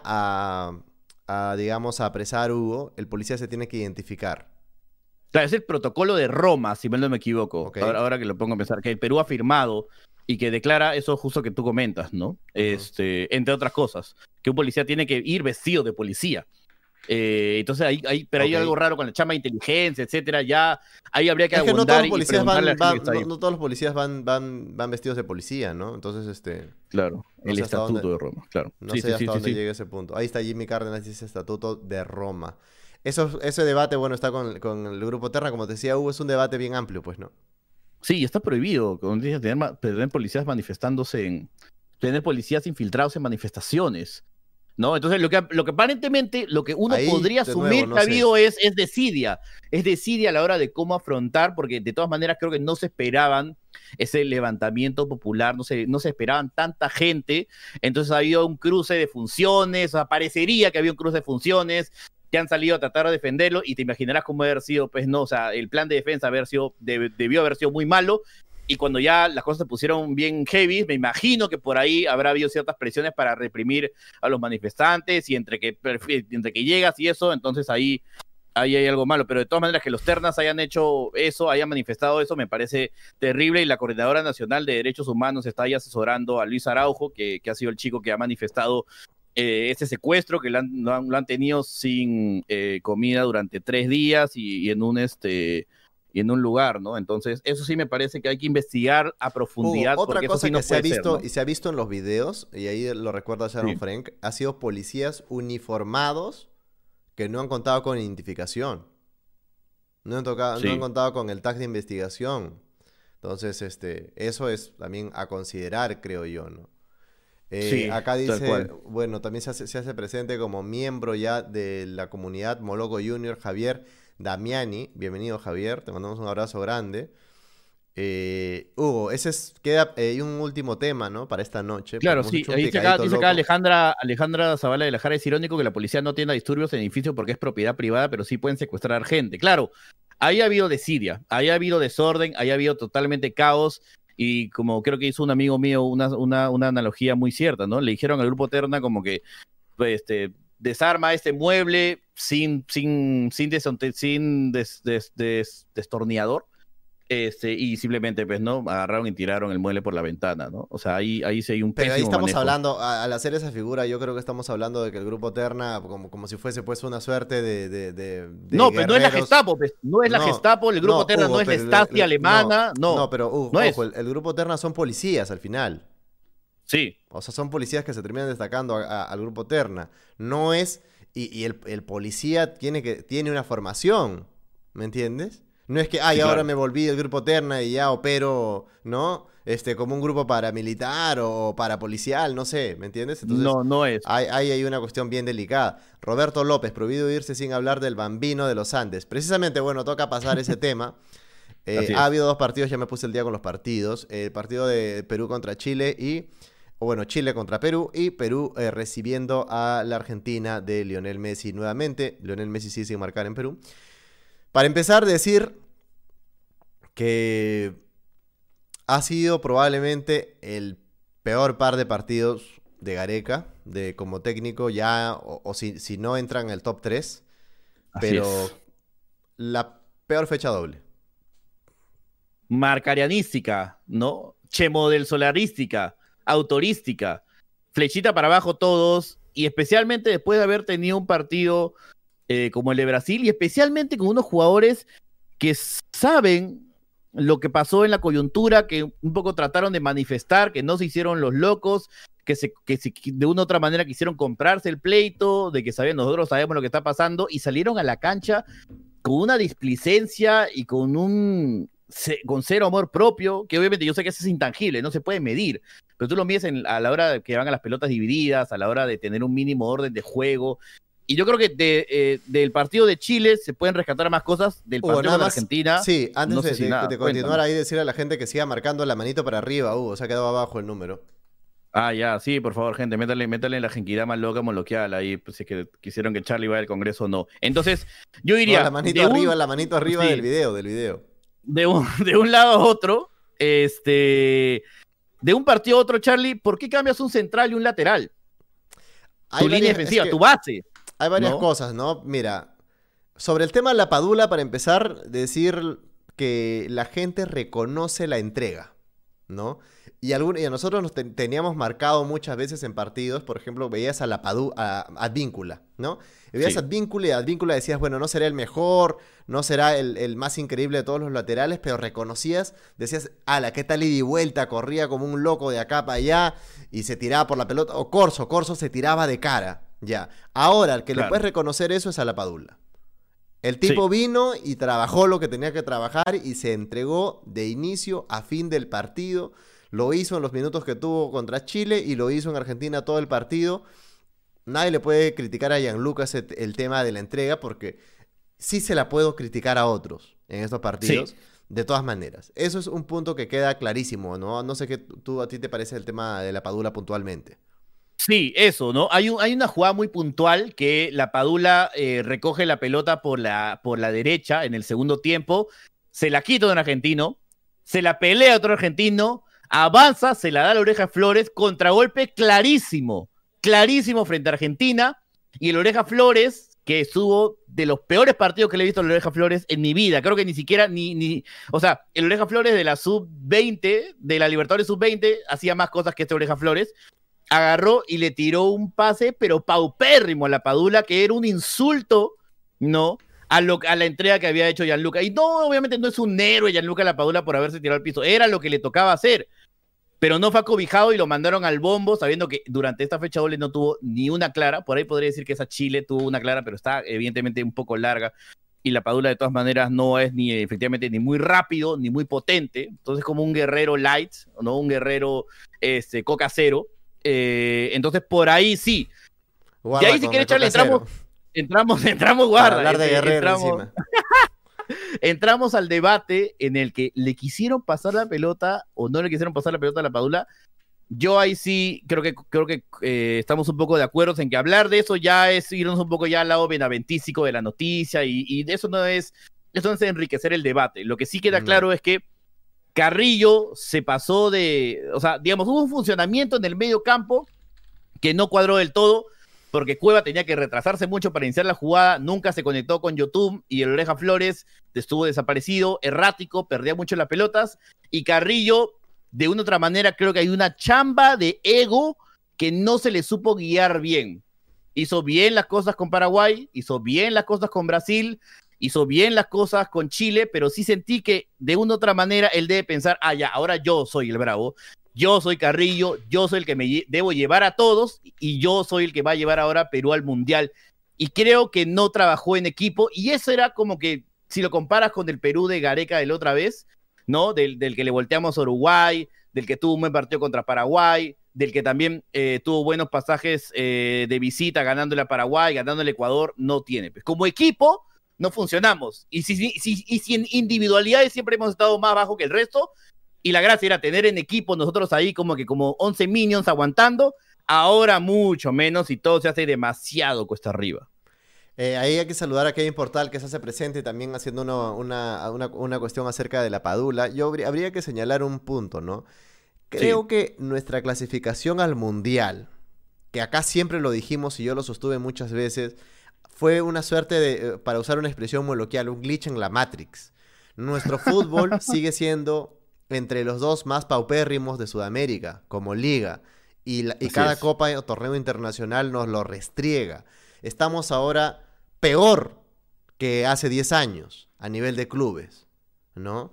digamos, a apresar, Hugo, el policía se tiene que identificar. Claro, es el protocolo de Roma, si mal no me equivoco. Okay. Ahora que lo pongo a pensar, que el Perú ha firmado y que declara eso justo que tú comentas, ¿no? Entre otras cosas, que un policía tiene que ir vestido de policía. Entonces hay algo raro con la chamba de inteligencia, etcétera. Ya ahí habría que abundar y preguntarle a la gente que está ahí. No todos los policías van vestidos de policía, ¿no? Entonces, claro, no el estatuto de Roma, claro. No sé hasta dónde llega ese punto. Ahí está Jimmy Cárdenas, dice estatuto de Roma. Ese debate, bueno, está con el grupo Terna, como te decía Hugo, es un debate bien amplio, pues, ¿no? Sí, está prohibido, como dices, tener policías tener policías infiltrados en manifestaciones, ¿no? Entonces, lo que aparentemente, lo que uno podría asumir que ha habido es desidia a la hora de cómo afrontar, porque de todas maneras creo que no se esperaban ese levantamiento popular, no se esperaban tanta gente, entonces ha habido un cruce de funciones, o sea, parecería que había un cruce de funciones, que han salido a tratar de defenderlo, y te imaginarás cómo haber sido, pues no, o sea, el plan de defensa debió haber sido muy malo, y cuando ya las cosas se pusieron bien heavy, me imagino que por ahí habrá habido ciertas presiones para reprimir a los manifestantes, y entre que llegas y eso, entonces ahí hay algo malo, pero de todas maneras que los ternas hayan hecho eso, hayan manifestado eso, me parece terrible, y la Coordinadora Nacional de Derechos Humanos está ahí asesorando a Luis Araujo, que ha sido el chico que ha manifestado este secuestro, que lo han tenido sin comida durante 3 días y en un lugar, ¿no? Entonces, eso sí me parece que hay que investigar a profundidad. Otra cosa que se ha visto, ¿no? Y se ha visto en los videos, y ahí lo recuerda Sharon Frank, ha sido policías uniformados que no han contado con identificación. No han contado con el tag de investigación. Entonces, eso es también a considerar, creo yo, ¿no? Acá dice, bueno, también se hace presente como miembro ya de la comunidad Moloco Junior, Javier Damiani. Bienvenido, Javier, te mandamos un abrazo grande. Hugo, queda un último tema, ¿no? Para esta noche. Claro, sí, ahí dice acá Alejandra Zavala de la Jara, es irónico que la policía no tienda disturbios en edificios porque es propiedad privada, pero sí pueden secuestrar gente. Claro, ahí ha habido desidia, ahí ha habido desorden, ahí ha habido totalmente caos. Y como creo que hizo un amigo mío una analogía muy cierta, ¿no? Le dijeron al grupo Terna como que desarma este mueble sin destornillador, y simplemente, pues, ¿no? Agarraron y tiraron el mueble por la ventana, ¿no? O sea, ahí sí hay un pésimo Pero ahí estamos manejo. hablando, al hacer esa figura, yo creo que estamos hablando de que el grupo Terna, como si fuese, pues, una suerte de no, pero no es la Gestapo, pues, no es la Gestapo, el grupo Terna Hugo, no es la Stasi alemana, no. No, pero ojo, el grupo Terna son policías al final. Sí. O sea, son policías que se terminan destacando al grupo Terna. No es... Y el policía tiene una formación, ¿me entiendes? No es que, sí, ahora me volví del grupo Terna y ya opero, ¿no? Como un grupo paramilitar o parapolicial, no sé, ¿me entiendes? Entonces, no es. Hay una cuestión bien delicada. Roberto López, prohibido irse sin hablar del Bambino de los Andes. Precisamente, bueno, toca pasar ese tema. Ha habido 2 partidos, ya me puse el día con los partidos. El partido de Perú contra Chile Chile contra Perú, y Perú recibiendo a la Argentina de Lionel Messi nuevamente. Lionel Messi sigue sin marcar en Perú. Para empezar, decir que ha sido probablemente el peor par de partidos de Gareca, como técnico, ya, o si no entra en el top 3, pero la peor fecha doble. Marcarianística, ¿no? Chemodel solarística, autorística, flechita para abajo todos, y especialmente después de haber tenido un partido como el de Brasil, y especialmente con unos jugadores que saben lo que pasó en la coyuntura, que un poco trataron de manifestar, que no se hicieron los locos, que de una u otra manera quisieron comprarse el pleito, de que nosotros sabemos lo que está pasando, y salieron a la cancha con una displicencia y con cero amor propio, que obviamente yo sé que eso es intangible, no se puede medir, pero tú lo mides a la hora de que van a las pelotas divididas, a la hora de tener un mínimo orden de juego, y yo creo que del partido de Chile se pueden rescatar más cosas, del partido de Argentina. Sí, antes de continuar ahí, decirle a la gente que siga marcando la manito para arriba, Hugo, se ha quedado abajo el número. Ya, sí, por favor, gente, métale la genkidama loca moloquial ahí, pues, si es que quisieron que Charlie vaya al Congreso o no. Entonces, yo diría... No, la manito arriba sí, del video. De un lado a otro, de un partido a otro, Charlie, ¿por qué cambias un central y un lateral? Tu línea defensiva, tu base. Hay varias cosas, ¿no? Mira, sobre el tema de la Padula, para empezar, decir que la gente reconoce la entrega, ¿no? Y a nosotros nos teníamos marcado muchas veces en partidos, por ejemplo, veías a a Advíncula, ¿no? Y veías a Advíncula y Advíncula decías, bueno, no será el mejor, no será el más increíble de todos los laterales, pero reconocías, decías, ala, qué tal ida y vuelta, corría como un loco de acá para allá y se tiraba por la pelota. O Corso se tiraba de cara, ya. Ahora, el que le puedes reconocer eso es a la Padula. El tipo vino y trabajó lo que tenía que trabajar y se entregó de inicio a fin del partido. Lo hizo en los minutos que tuvo contra Chile y lo hizo en Argentina todo el partido. Nadie le puede criticar a Gianluca el tema de la entrega porque sí se la puedo criticar a otros en estos partidos, de todas maneras. Eso es un punto que queda clarísimo, ¿no? No sé qué a ti te parece el tema de la Padula puntualmente. Sí, eso, ¿no? Hay una jugada muy puntual que la Padula recoge la pelota por la derecha en el segundo tiempo, se la quita a un argentino, se la pelea a otro argentino, avanza, se la da a la Oreja Flores, contragolpe clarísimo frente a Argentina, y el Oreja Flores, que estuvo de los peores partidos que le he visto a la Oreja Flores en mi vida, creo que ni siquiera, o sea, el Oreja Flores de la sub-20, de la Libertadores sub-20, hacía más cosas que este Oreja Flores, agarró y le tiró un pase, pero paupérrimo a la Padula, que era un insulto, ¿no? A la entrega que había hecho Gianluca. Y no, obviamente no es un héroe Gianluca Lapadula por haberse tirado al piso, era lo que le tocaba hacer, pero no fue acobijado y lo mandaron al bombo, sabiendo que durante esta fecha doble no tuvo ni una clara. Por ahí podría decir que esa Chile tuvo una clara, pero está evidentemente un poco larga, y la Padula de todas maneras no es efectivamente ni muy rápido, ni muy potente, entonces como un guerrero light, ¿no? Un guerrero Coca Cero. Entonces por ahí sí. Guarda, y ahí si quieres, Charlie, entramos, guarda. Para hablar de Guerrero encima. Entramos al debate en el que le quisieron pasar la pelota o no le quisieron pasar la pelota a la Padula. Yo ahí sí creo que estamos un poco de acuerdo en que hablar de eso ya es irnos un poco ya al lado benaventístico de la noticia, y de eso no es enriquecer el debate. Lo que sí queda claro es que Carrillo se pasó o sea, digamos, hubo un funcionamiento en el medio campo que no cuadró del todo, porque Cueva tenía que retrasarse mucho para iniciar la jugada, nunca se conectó con YouTube, y el Oreja Flores estuvo desaparecido, errático, perdía mucho las pelotas, y Carrillo, de una u otra manera, creo que hay una chamba de ego que no se le supo guiar bien. Hizo bien las cosas con Paraguay, hizo bien las cosas con Brasil, hizo bien las cosas con Chile, pero sí sentí que de una u otra manera él debe pensar, ya, ahora yo soy el bravo, yo soy Carrillo, yo soy el que me debo llevar a todos, y yo soy el que va a llevar ahora a Perú al Mundial. Y creo que no trabajó en equipo, y eso era como que, si lo comparas con el Perú de Gareca de la otra vez, ¿no? Del que le volteamos a Uruguay, del que tuvo un buen partido contra Paraguay, del que también tuvo buenos pasajes de visita ganándole a Paraguay, ganándole a Ecuador, no tiene. Pues como equipo no funcionamos, y si en individualidades siempre hemos estado más bajo que el resto, y la gracia era tener en equipo nosotros ahí como 11 minions aguantando, ahora mucho menos, y todo se hace demasiado cuesta arriba. Ahí hay que saludar a Kevin Portal, que se hace presente también haciendo una cuestión acerca de la Padula. Habría que señalar un punto, ¿no? Creo que nuestra clasificación al Mundial, que acá siempre lo dijimos y yo lo sostuve muchas veces, fue una suerte de, para usar una expresión coloquial, un glitch en la Matrix. Nuestro fútbol sigue siendo entre los dos más paupérrimos de Sudamérica, como liga, y cada copa o torneo internacional nos lo restriega. Estamos ahora peor que hace 10 años a nivel de clubes, ¿no?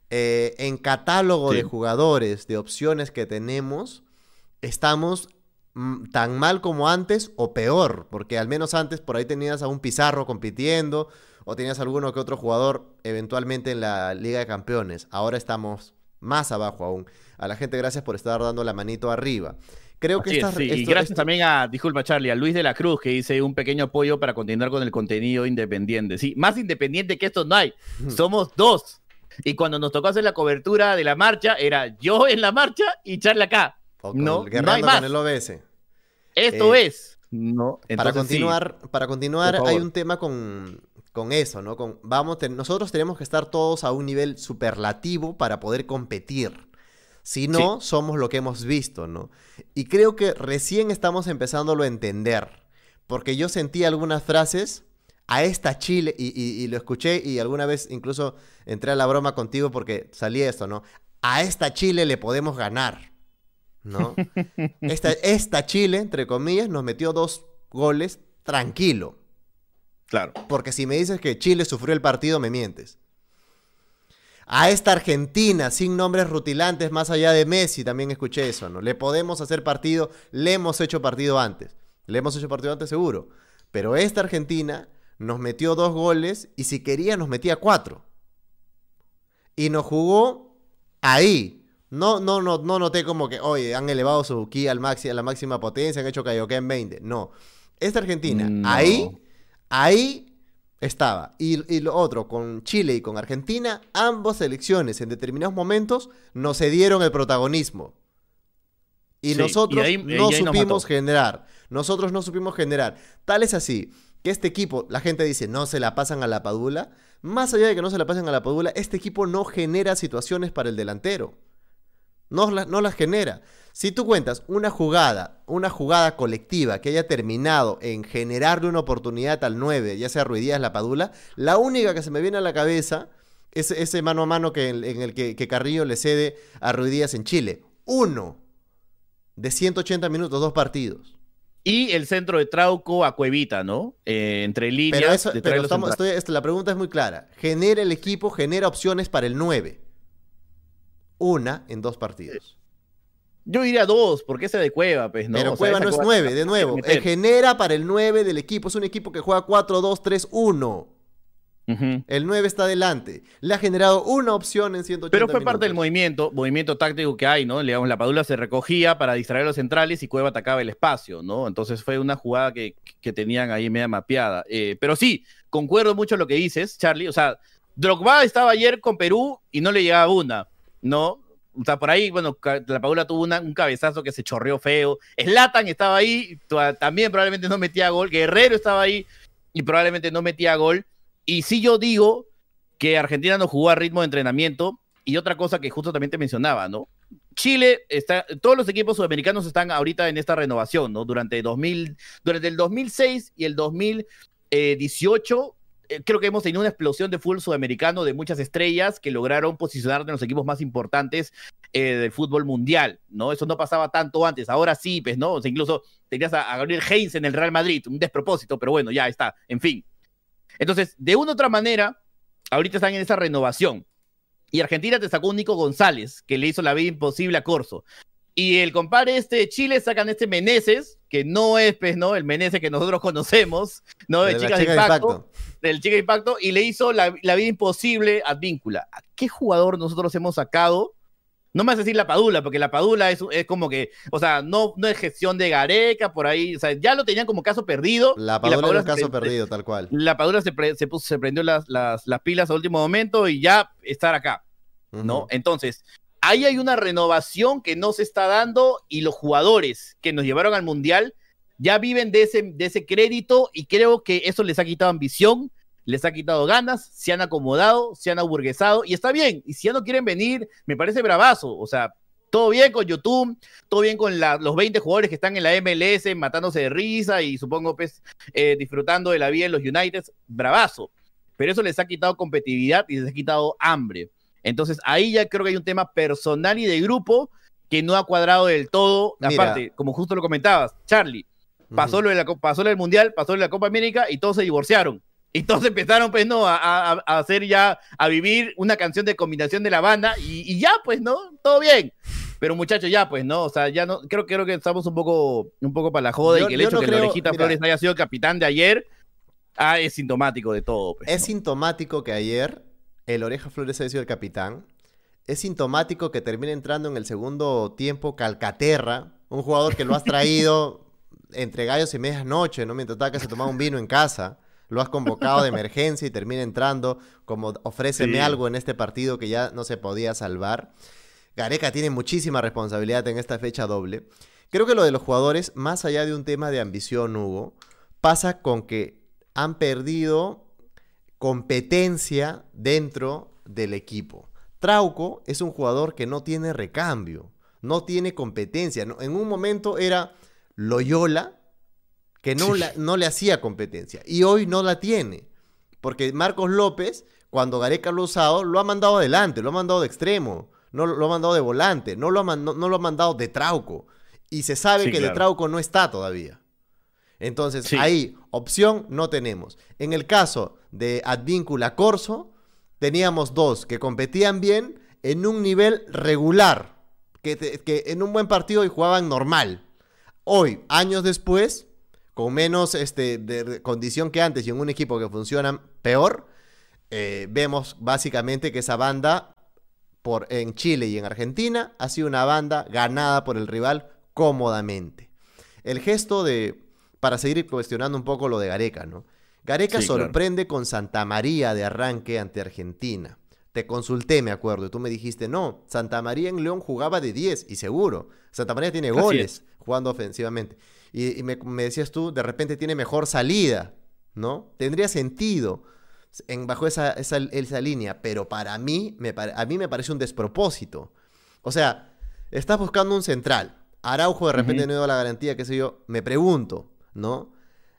En catálogo de jugadores, de opciones que tenemos, estamos tan mal como antes o peor, porque al menos antes por ahí tenías a un Pizarro compitiendo o tenías alguno que otro jugador eventualmente en la Liga de Campeones. Ahora estamos más abajo aún. A la gente, gracias por estar dando la manito arriba. Creo que y gracias también disculpa Charlie, a Luis de la Cruz, que dice un pequeño apoyo para continuar con el contenido independiente. Sí, más independiente que esto no hay. Somos dos. Y cuando nos tocó hacer la cobertura de la marcha, era yo en la marcha y Charlie acá. No hay más. Con el OBS. Esto es. No, para continuar hay un tema con eso, ¿no? Nosotros tenemos que estar todos a un nivel superlativo para poder competir. Si Sí. no, somos lo que hemos visto, ¿no? Y creo que recién estamos empezándolo a entender. Porque yo sentí algunas frases a esta Chile, y lo escuché, y alguna vez incluso entré a la broma contigo porque salía esto, ¿no? A esta Chile le podemos ganar, ¿no? Esta Chile, entre comillas, nos metió 2 goles tranquilo. Claro. Porque si me dices que Chile sufrió el partido, me mientes. A esta Argentina, sin nombres rutilantes más allá de Messi, también escuché eso, ¿no? Le podemos hacer partido, le hemos hecho partido antes. Le hemos hecho partido antes seguro. Pero esta Argentina nos metió 2 goles y si quería nos metía 4. Y nos jugó ahí. No noté como que, oye, han elevado su ki a la máxima potencia, han hecho Kaioken 20. No. Esta Argentina, No. ahí estaba. Y lo otro, con Chile y con Argentina, ambas selecciones en determinados momentos nos cedieron el protagonismo. Y Sí, nosotros y no ahí nos supimos mató. generar. Nosotros no supimos generar. Tal es así que este equipo, la gente dice, no se la pasan a la Padula. Más allá de que no se la pasen a la Padula, este equipo no genera situaciones para el delantero. No las genera. Si tú cuentas una jugada colectiva que haya terminado en generarle una oportunidad al 9, ya sea Ruidíaz, la Padula, la única que se me viene a la cabeza es ese mano a mano en el que Carrillo le cede a Ruidíaz en Chile. Uno de 180 minutos, 2 partidos. Y el centro de Trauco a Cuevita, ¿no? Entre Pero, líneas, detrás de pero los centrales. la pregunta es muy clara. Genera el equipo, genera opciones para el 9. Una en 2 partidos. Yo diría 2, porque ese de Cueva, pues, ¿no? Pero O sea, Cueva esa no es Cueva 9, de la quiere nuevo. meter. Genera para el 9 del equipo. Es un equipo que juega 4-2-3-1. Ujú. El 9 está adelante. Le ha generado una opción en 180 Pero fue parte del minutos. movimiento táctico que hay, ¿no? Digamos, la Padula se recogía para distraer a los centrales y Cueva atacaba el espacio, ¿no? Entonces fue una jugada que tenían ahí media mapeada. Pero sí, concuerdo mucho en lo que dices, Charlie. O sea, Drogba estaba ayer con Perú y no le llegaba una, ¿no? O sea, por ahí, bueno, la Padula tuvo un cabezazo que se chorreó feo. Zlatan estaba ahí, también probablemente no metía gol. Guerrero estaba ahí y probablemente no metía gol. Y sí yo digo que Argentina no jugó a ritmo de entrenamiento. Y otra cosa que justo también te mencionaba, ¿no? Chile, todos los equipos sudamericanos están ahorita en esta renovación, ¿no? Durante el 2006 y el 2018, creo que hemos tenido una explosión de fútbol sudamericano de muchas estrellas que lograron posicionar en los equipos más importantes del fútbol mundial, ¿no? Eso no pasaba tanto antes, ahora sí, pues, ¿no? O sea, incluso tenías a Gabriel Heinz en el Real Madrid, un despropósito, pero bueno, ya está, en fin. Entonces, de una u otra manera, ahorita están en esa renovación. Y Argentina te sacó un Nico González, que le hizo la vida imposible a Corso. Y el compadre de Chile sacan Meneses, que no es, pues, ¿no? El Meneses que nosotros conocemos, ¿no? De Chicas de Impacto. Del Chica de Impacto, y le hizo la vida imposible a Advíncula. ¿A qué jugador nosotros hemos sacado? No me vas a decir la Padula, porque la Padula es como que, o sea, no es gestión de Gareca, por ahí, o sea, ya lo tenían como caso perdido. La Padula era un caso perdido, tal cual. La Padula se prendió las pilas a último momento y ya estar acá, ¿no? Entonces, ahí hay una renovación que no se está dando y los jugadores que nos llevaron al Mundial ya viven de ese crédito y creo que eso les ha quitado ambición, les ha quitado ganas, se han acomodado, se han aburguesado y está bien. Y si ya no quieren venir, me parece bravazo. O sea, todo bien con YouTube, todo bien con los 20 jugadores que están en la MLS matándose de risa y supongo pues disfrutando de la vida en los United, bravazo. Pero eso les ha quitado competitividad y les ha quitado hambre. Entonces ahí ya creo que hay un tema personal y de grupo que no ha cuadrado del todo. Mira, aparte, como justo lo comentabas, Charlie, pasó lo del Mundial, pasó lo de la Copa América y todos se divorciaron. Y todos empezaron, pues, ¿no? A hacer ya, a vivir una canción de combinación de la banda y ya, pues, ¿no? Todo bien. Pero muchachos, ya, pues, ¿no? O sea, ya no, creo que estamos un poco para la joda y que el hecho de que la Orejita Flores haya sido capitán de ayer es sintomático de todo, pues, es ¿no? sintomático que ayer el Oreja Flores haya sido el capitán. Es sintomático que termine entrando en el segundo tiempo Calcaterra, un jugador que lo has traído entre gallos y medianoche, ¿no? Mientras estaba que se tomaba un vino en casa. Lo has convocado de emergencia y termina entrando como ofréceme algo en este partido que ya no se podía salvar. Gareca tiene muchísima responsabilidad en esta fecha doble. Creo que lo de los jugadores, más allá de un tema de ambición, Hugo, pasa con que han perdido competencia dentro del equipo. Trauco es un jugador que no tiene recambio, no tiene competencia. En un momento era Loyola, que no le hacía competencia, y hoy no la tiene, porque Marcos López, cuando Gareca lo ha usado, lo ha mandado adelante, lo ha mandado de extremo, no lo ha mandado de volante, no lo ha mandado de Trauco, y se sabe que de Trauco no está todavía. Entonces, ahí, opción no tenemos. En el caso de Advíncula Corso, teníamos dos que competían bien en un nivel regular, que en un buen partido y jugaban normal. Hoy, años después, con menos de condición que antes y en un equipo que funciona peor, vemos básicamente que esa banda en Chile y en Argentina ha sido una banda ganada por el rival cómodamente. El gesto para seguir cuestionando un poco lo de Gareca, ¿no? Gareca sorprende con Santa María de arranque ante Argentina. Te consulté, me acuerdo, y tú me dijiste, no, Santa María en León jugaba de 10, y seguro. Santa María tiene goles jugando ofensivamente. Y me decías tú, de repente tiene mejor salida, ¿no? Tendría sentido bajo esa línea, pero a mí me parece un despropósito. O sea, estás buscando un central. Araujo de repente no dio la garantía, qué sé yo. Me pregunto, ¿no?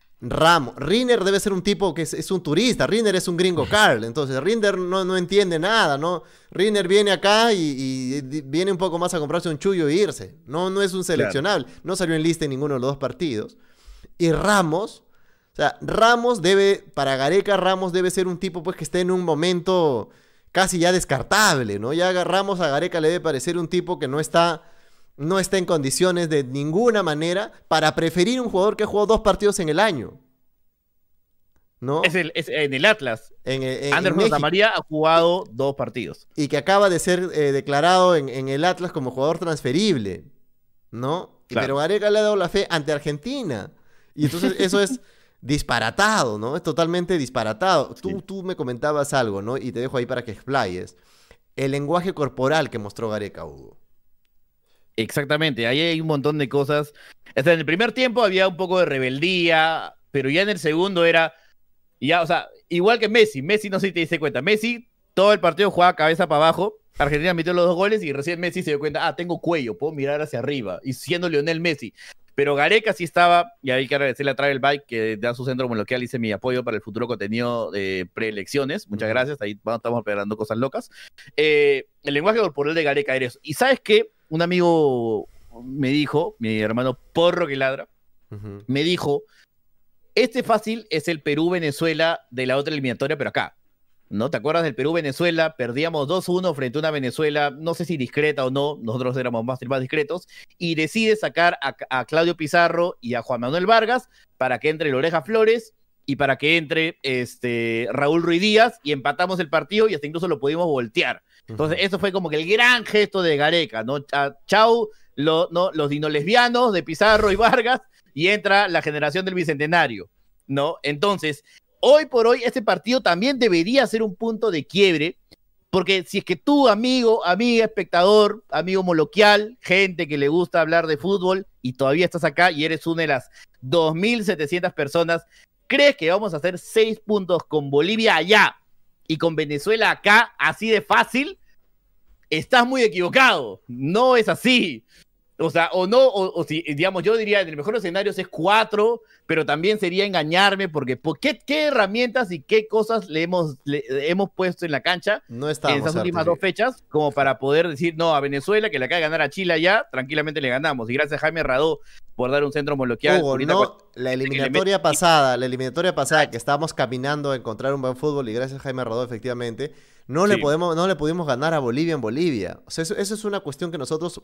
Riner debe ser un tipo que es un turista. Riner es un gringo Carl. Entonces, Riner no entiende nada, ¿no? Riner viene acá y viene un poco más a comprarse un chullo e irse. No es un seleccionable. No salió en lista en ninguno de los dos partidos. Y Ramos, o sea, para Gareca, Ramos debe ser un tipo pues que esté en un momento casi ya descartable, ¿no? Ya Ramos a Gareca le debe parecer un tipo que no está en condiciones de ninguna manera para preferir un jugador que ha jugado 2 partidos en el año, ¿no? Es en el Atlas. Anderson Santa María ha jugado 2 partidos. Y que acaba de ser declarado en el Atlas como jugador transferible, ¿no? Claro. Pero Gareca le ha dado la fe ante Argentina. Y entonces eso es disparatado, ¿no? Es totalmente disparatado. Sí. Tú me comentabas algo, ¿no? Y te dejo ahí para que explayes. El lenguaje corporal que mostró Gareca, Hugo. Exactamente, ahí hay un montón de cosas. Hasta en el primer tiempo había un poco de rebeldía, pero ya en el segundo era, o sea, igual que Messi, no sé si te diste cuenta, Messi todo el partido jugaba cabeza para abajo, Argentina metió los 2 goles y recién Messi se dio cuenta, tengo cuello, puedo mirar hacia arriba, y siendo Lionel Messi. Pero Gareca sí estaba, y hay que agradecerle a Travel Bike, que da su centro monoquial, hice mi apoyo para el futuro contenido de preelecciones. Muchas gracias, ahí estamos esperando cosas locas. El lenguaje corporal de Gareca era eso. ¿Y sabes qué? Un amigo me dijo, mi hermano Porro que ladra, me dijo, fácil es el Perú-Venezuela de la otra eliminatoria, pero acá. ¿No? ¿Te acuerdas del Perú-Venezuela? Perdíamos 2-1 frente a una Venezuela, no sé si discreta o no, nosotros éramos más discretos, y decide sacar a Claudio Pizarro y a Juan Manuel Vargas para que entre Loreja Flores y para que entre Raúl Ruiz Díaz, y empatamos el partido y hasta incluso lo pudimos voltear. Entonces, eso fue como que el gran gesto de Gareca, ¿no? Chau, los dinolesbianos de Pizarro y Vargas, y entra la generación del Bicentenario, ¿no? Entonces, hoy por hoy, este partido también debería ser un punto de quiebre, porque si es que tú, amigo, amiga, espectador, amigo moloquial, gente que le gusta hablar de fútbol, y todavía estás acá y eres una de las 2.700 personas, ¿crees que vamos a hacer 6 puntos con Bolivia allá y con Venezuela acá, así de fácil? Estás muy equivocado. No es así. O sea, o si, digamos, yo diría, en el mejor escenario es 4, pero también sería engañarme, porque ¿qué herramientas y qué cosas le hemos puesto en la cancha en esas últimas 2 fechas como para poder decir, no, a Venezuela, que le acaba de ganar a Chile allá, tranquilamente le ganamos? Y gracias a Jaime Radó por dar un centro moloquial. La eliminatoria pasada, que estábamos caminando a encontrar un buen fútbol, y gracias a Jaime Radó, efectivamente, no le pudimos ganar a Bolivia en Bolivia. O sea, eso es una cuestión que nosotros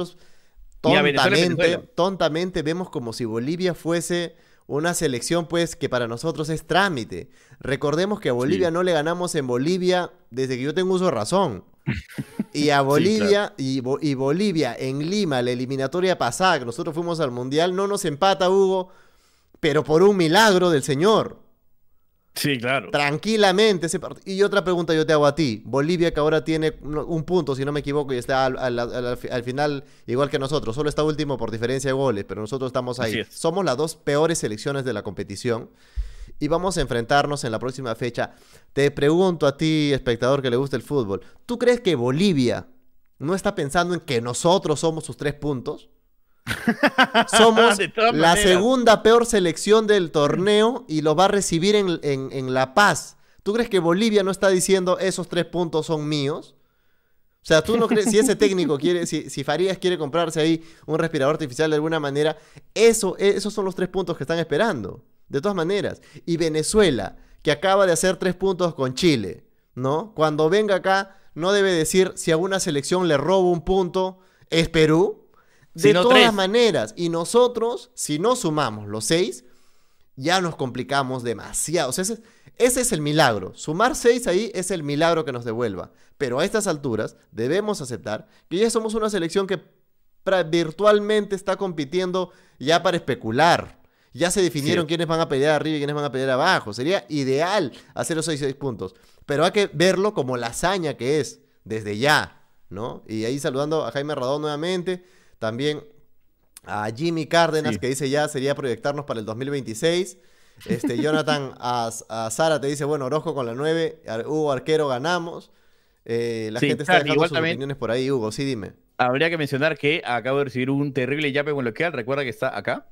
tontamente vemos como si Bolivia fuese una selección pues que para nosotros es trámite. Recordemos que a Bolivia no le ganamos en Bolivia desde que yo tengo uso de razón. Y a Bolivia, y Bolivia en Lima, la eliminatoria pasada, que nosotros fuimos al Mundial, no nos empata, Hugo, pero por un milagro del Señor. Sí, claro. Tranquilamente ese partido. Y otra pregunta yo te hago a ti. Bolivia, que ahora tiene un punto, si no me equivoco, y está al final igual que nosotros. Solo está último por diferencia de goles, pero nosotros estamos ahí. Somos las 2 peores selecciones de la competición. y vamos a enfrentarnos en la próxima fecha. Te pregunto a ti, espectador que le gusta el fútbol, ¿tú crees que Bolivia no está pensando en que nosotros somos sus 3 puntos? Somos la segunda peor selección del torneo y lo va a recibir en La Paz. ¿Tú crees que Bolivia no está diciendo esos 3 puntos son míos? O sea, ¿tú no crees, si ese técnico quiere, si Farías quiere comprarse ahí un respirador artificial de alguna manera, esos son los 3 puntos que están esperando, de todas maneras? Y Venezuela, que acaba de hacer 3 puntos con Chile, ¿no? Cuando venga acá, no debe decir si a una selección le robo un punto, es Perú. De todas maneras, y nosotros, si no sumamos los 6, ya nos complicamos demasiado. O sea, ese es el milagro. Sumar 6 ahí es el milagro que nos devuelva. Pero a estas alturas debemos aceptar que ya somos una selección que virtualmente está compitiendo ya para especular. Ya se definieron quiénes van a pelear arriba y quiénes van a pelear abajo. Sería ideal hacer los 6 puntos. Pero hay que verlo como la hazaña que es desde ya, ¿no? Y ahí saludando a Jaime Radón nuevamente. También a Jimmy Cárdenas, que dice ya sería proyectarnos para el 2026. Jonathan a Sara te dice, bueno, Orozco con la 9, Hugo Arquero ganamos. La gente está dejando sus opiniones por ahí, Hugo, sí, dime. Habría que mencionar que acabo de recibir un terrible yape con lo que recuerda que está acá.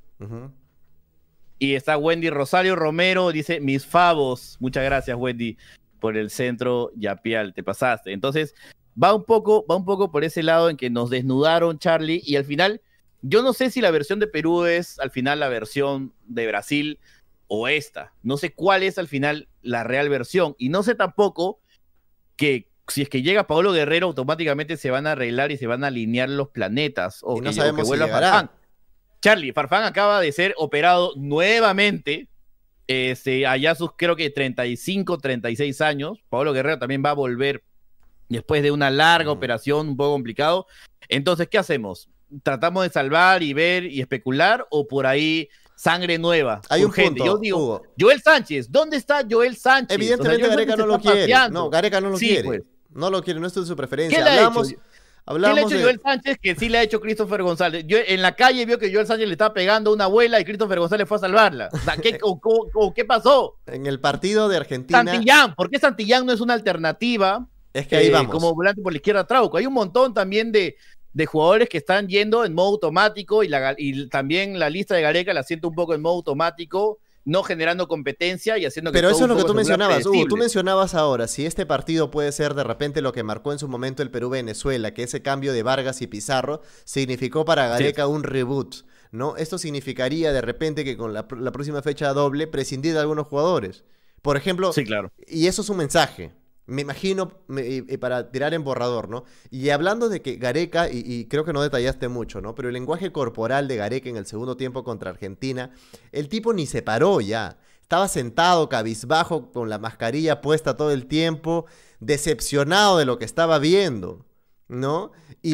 Y está Wendy Rosario Romero, dice, mis favos. Muchas gracias, Wendy, por el centro yapial, te pasaste. Entonces, va un poco por ese lado en que nos desnudaron, Charlie, y al final, yo no sé si la versión de Perú es al final la versión de Brasil o esta. No sé cuál es al final la real versión. Y no sé tampoco que si es que llega Paolo Guerrero, automáticamente se van a arreglar y se van a alinear los planetas. O no sabemos si vuelva Farfán. Charlie, Farfán acaba de ser operado nuevamente, allá sus creo que 35, 36 años. Paolo Guerrero también va a volver después de una larga operación, un poco complicado. Entonces, ¿qué hacemos? ¿Tratamos de salvar y ver y especular o por ahí sangre nueva? Hay urgente? Un punto, yo digo, Hugo. Joel Sánchez, ¿dónde está Joel Sánchez? Evidentemente Gareca no lo quiere. Paseando. No, Gareca no lo quiere. Pues. No lo quiere, no es de su preferencia. ¿Qué le ha hecho? ¿Qué le ha hecho Joel Sánchez que sí le ha hecho Christopher González? Yo en la calle vio que Joel Sánchez le estaba pegando a una abuela y Christopher González fue a salvarla. O sea, ¿qué pasó? En el partido de Argentina... Santillán, ¿por qué Santillán no es una alternativa? Es que ahí vamos. Como volante por la izquierda, Trauco. Hay un montón también de jugadores que están yendo en modo automático y también la lista de Gareca la siento un poco en modo automático, no generando competencia y haciendo que Pero todo eso es lo que tú mencionabas, Hugo, tú mencionabas ahora, si este partido puede ser de repente lo que marcó en su momento el Perú-Venezuela, que ese cambio de Vargas y Pizarro significó para Gareca un reboot, ¿no? Esto significaría de repente que con la próxima fecha doble prescindir de algunos jugadores. Por ejemplo, sí, claro. Y eso es un mensaje. Me imagino, para tirar en borrador, ¿no? Y hablando de que Gareca, y creo que no detallaste mucho, ¿no? Pero el lenguaje corporal de Gareca en el segundo tiempo contra Argentina, el tipo ni se paró ya. Estaba sentado, cabizbajo, con la mascarilla puesta todo el tiempo, decepcionado de lo que estaba viendo, ¿no? Y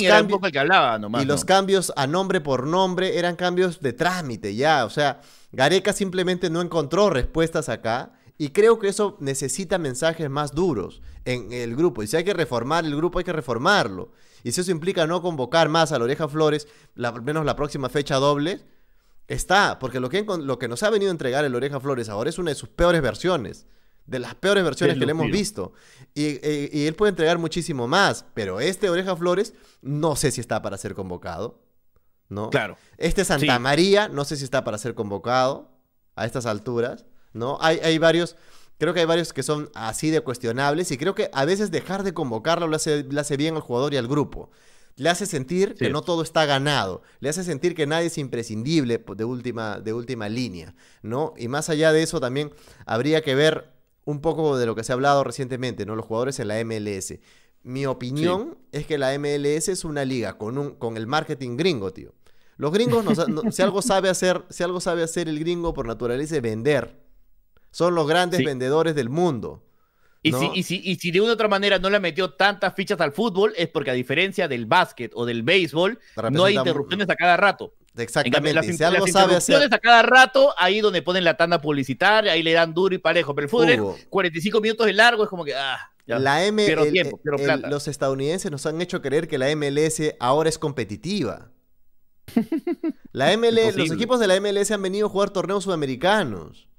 los cambios a nombre por nombre eran cambios de trámite ya. O sea, Gareca simplemente no encontró respuestas acá. Y creo que eso necesita mensajes más duros en el grupo. Y si hay que reformar el grupo, hay que reformarlo. Y si eso implica no convocar más a la Oreja Flores, al menos la próxima fecha doble, está. Porque lo que nos ha venido a entregar el Oreja Flores ahora es una de sus peores versiones. De las peores versiones que le hemos visto. Y él puede entregar muchísimo más. Pero este Oreja Flores no sé si está para ser convocado, ¿no? Claro. Este Santa María no sé si está para ser convocado a estas alturas, ¿no? Hay varios, creo que hay varios que son así de cuestionables y creo que a veces dejar de convocarlo le hace bien al jugador y al grupo. Le hace sentir que no todo está ganado, le hace sentir que nadie es imprescindible de última línea, ¿no? Y más allá de eso también habría que ver un poco de lo que se ha hablado recientemente, ¿no? Los jugadores en la MLS. Mi opinión es que la MLS es una liga con el marketing gringo, tío. Los gringos, si algo sabe hacer el gringo por naturaleza es vender. Son los grandes vendedores del mundo, ¿no? Y si de una u otra manera no le metió tantas fichas al fútbol, es porque a diferencia del básquet o del béisbol, no hay interrupciones a cada rato. Exactamente. En cambio, las interrupciones a cada rato, ahí donde ponen la tanda publicitaria, ahí le dan duro y parejo. Pero el fútbol es 45 minutos de largo, es como que, pierdo tiempo, pierdo plata. Los estadounidenses nos han hecho creer que la MLS ahora es competitiva. Los equipos de la MLS han venido a jugar torneos sudamericanos.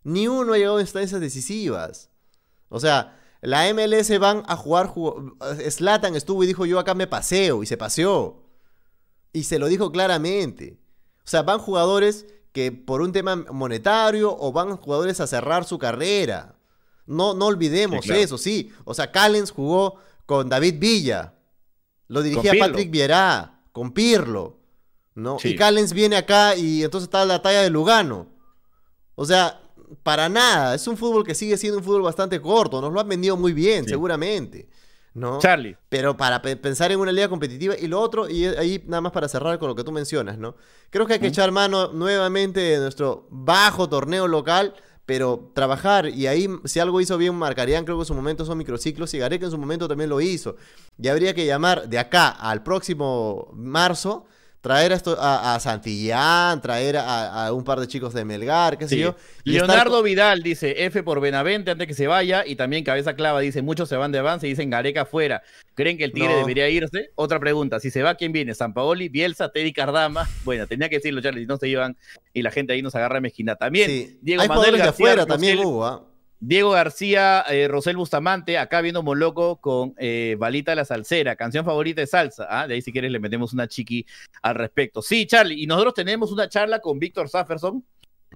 Ni uno ha llegado a instancias decisivas. O sea, la MLS van a jugar... Zlatan estuvo y dijo, yo acá me paseo, y se paseó. Y se lo dijo claramente. O sea, van jugadores que por un tema monetario o van jugadores a cerrar su carrera. No olvidemos eso, sí. O sea, Callens jugó con David Villa. Lo dirigía Patrick Vieira, con Pirlo, ¿no? Sí. Y Callens viene acá y entonces está la talla de Lugano. O sea, para nada. Es un fútbol que sigue siendo un fútbol bastante corto. Nos lo han vendido muy bien, seguramente, ¿no? Charlie. Pero para pensar en una liga competitiva y lo otro, y ahí nada más para cerrar con lo que tú mencionas, ¿no? Creo que hay que echar mano nuevamente de nuestro bajo torneo local, pero trabajar, y ahí si algo hizo bien Marcarián, creo que en su momento son microciclos, y Gareca en su momento también lo hizo. Y habría que llamar de acá al próximo marzo, traer a Santillán, traer a un par de chicos de Melgar, qué sé yo. Leonardo Vidal dice, F por Benavente antes que se vaya, y también Cabeza Clava dice, muchos se van de avance y dicen Gareca fuera. ¿Creen que el Tigre debería irse? Otra pregunta, si se va, ¿quién viene? ¿Sampaoli, Bielsa, Teddy Cardama? Bueno, tenía que decirlo, Charlie, si no se iban y la gente ahí nos agarra mezquina. También, Diego Manuel García, de afuera también hubo, ¿ah? Diego García, Rosel Bustamante, acá viendo Moloco con Balita la Salsera, canción favorita de salsa. ¿Ah? De ahí si quieres le metemos una chiqui al respecto. Sí, Charlie, y nosotros tenemos una charla con Víctor Safferson,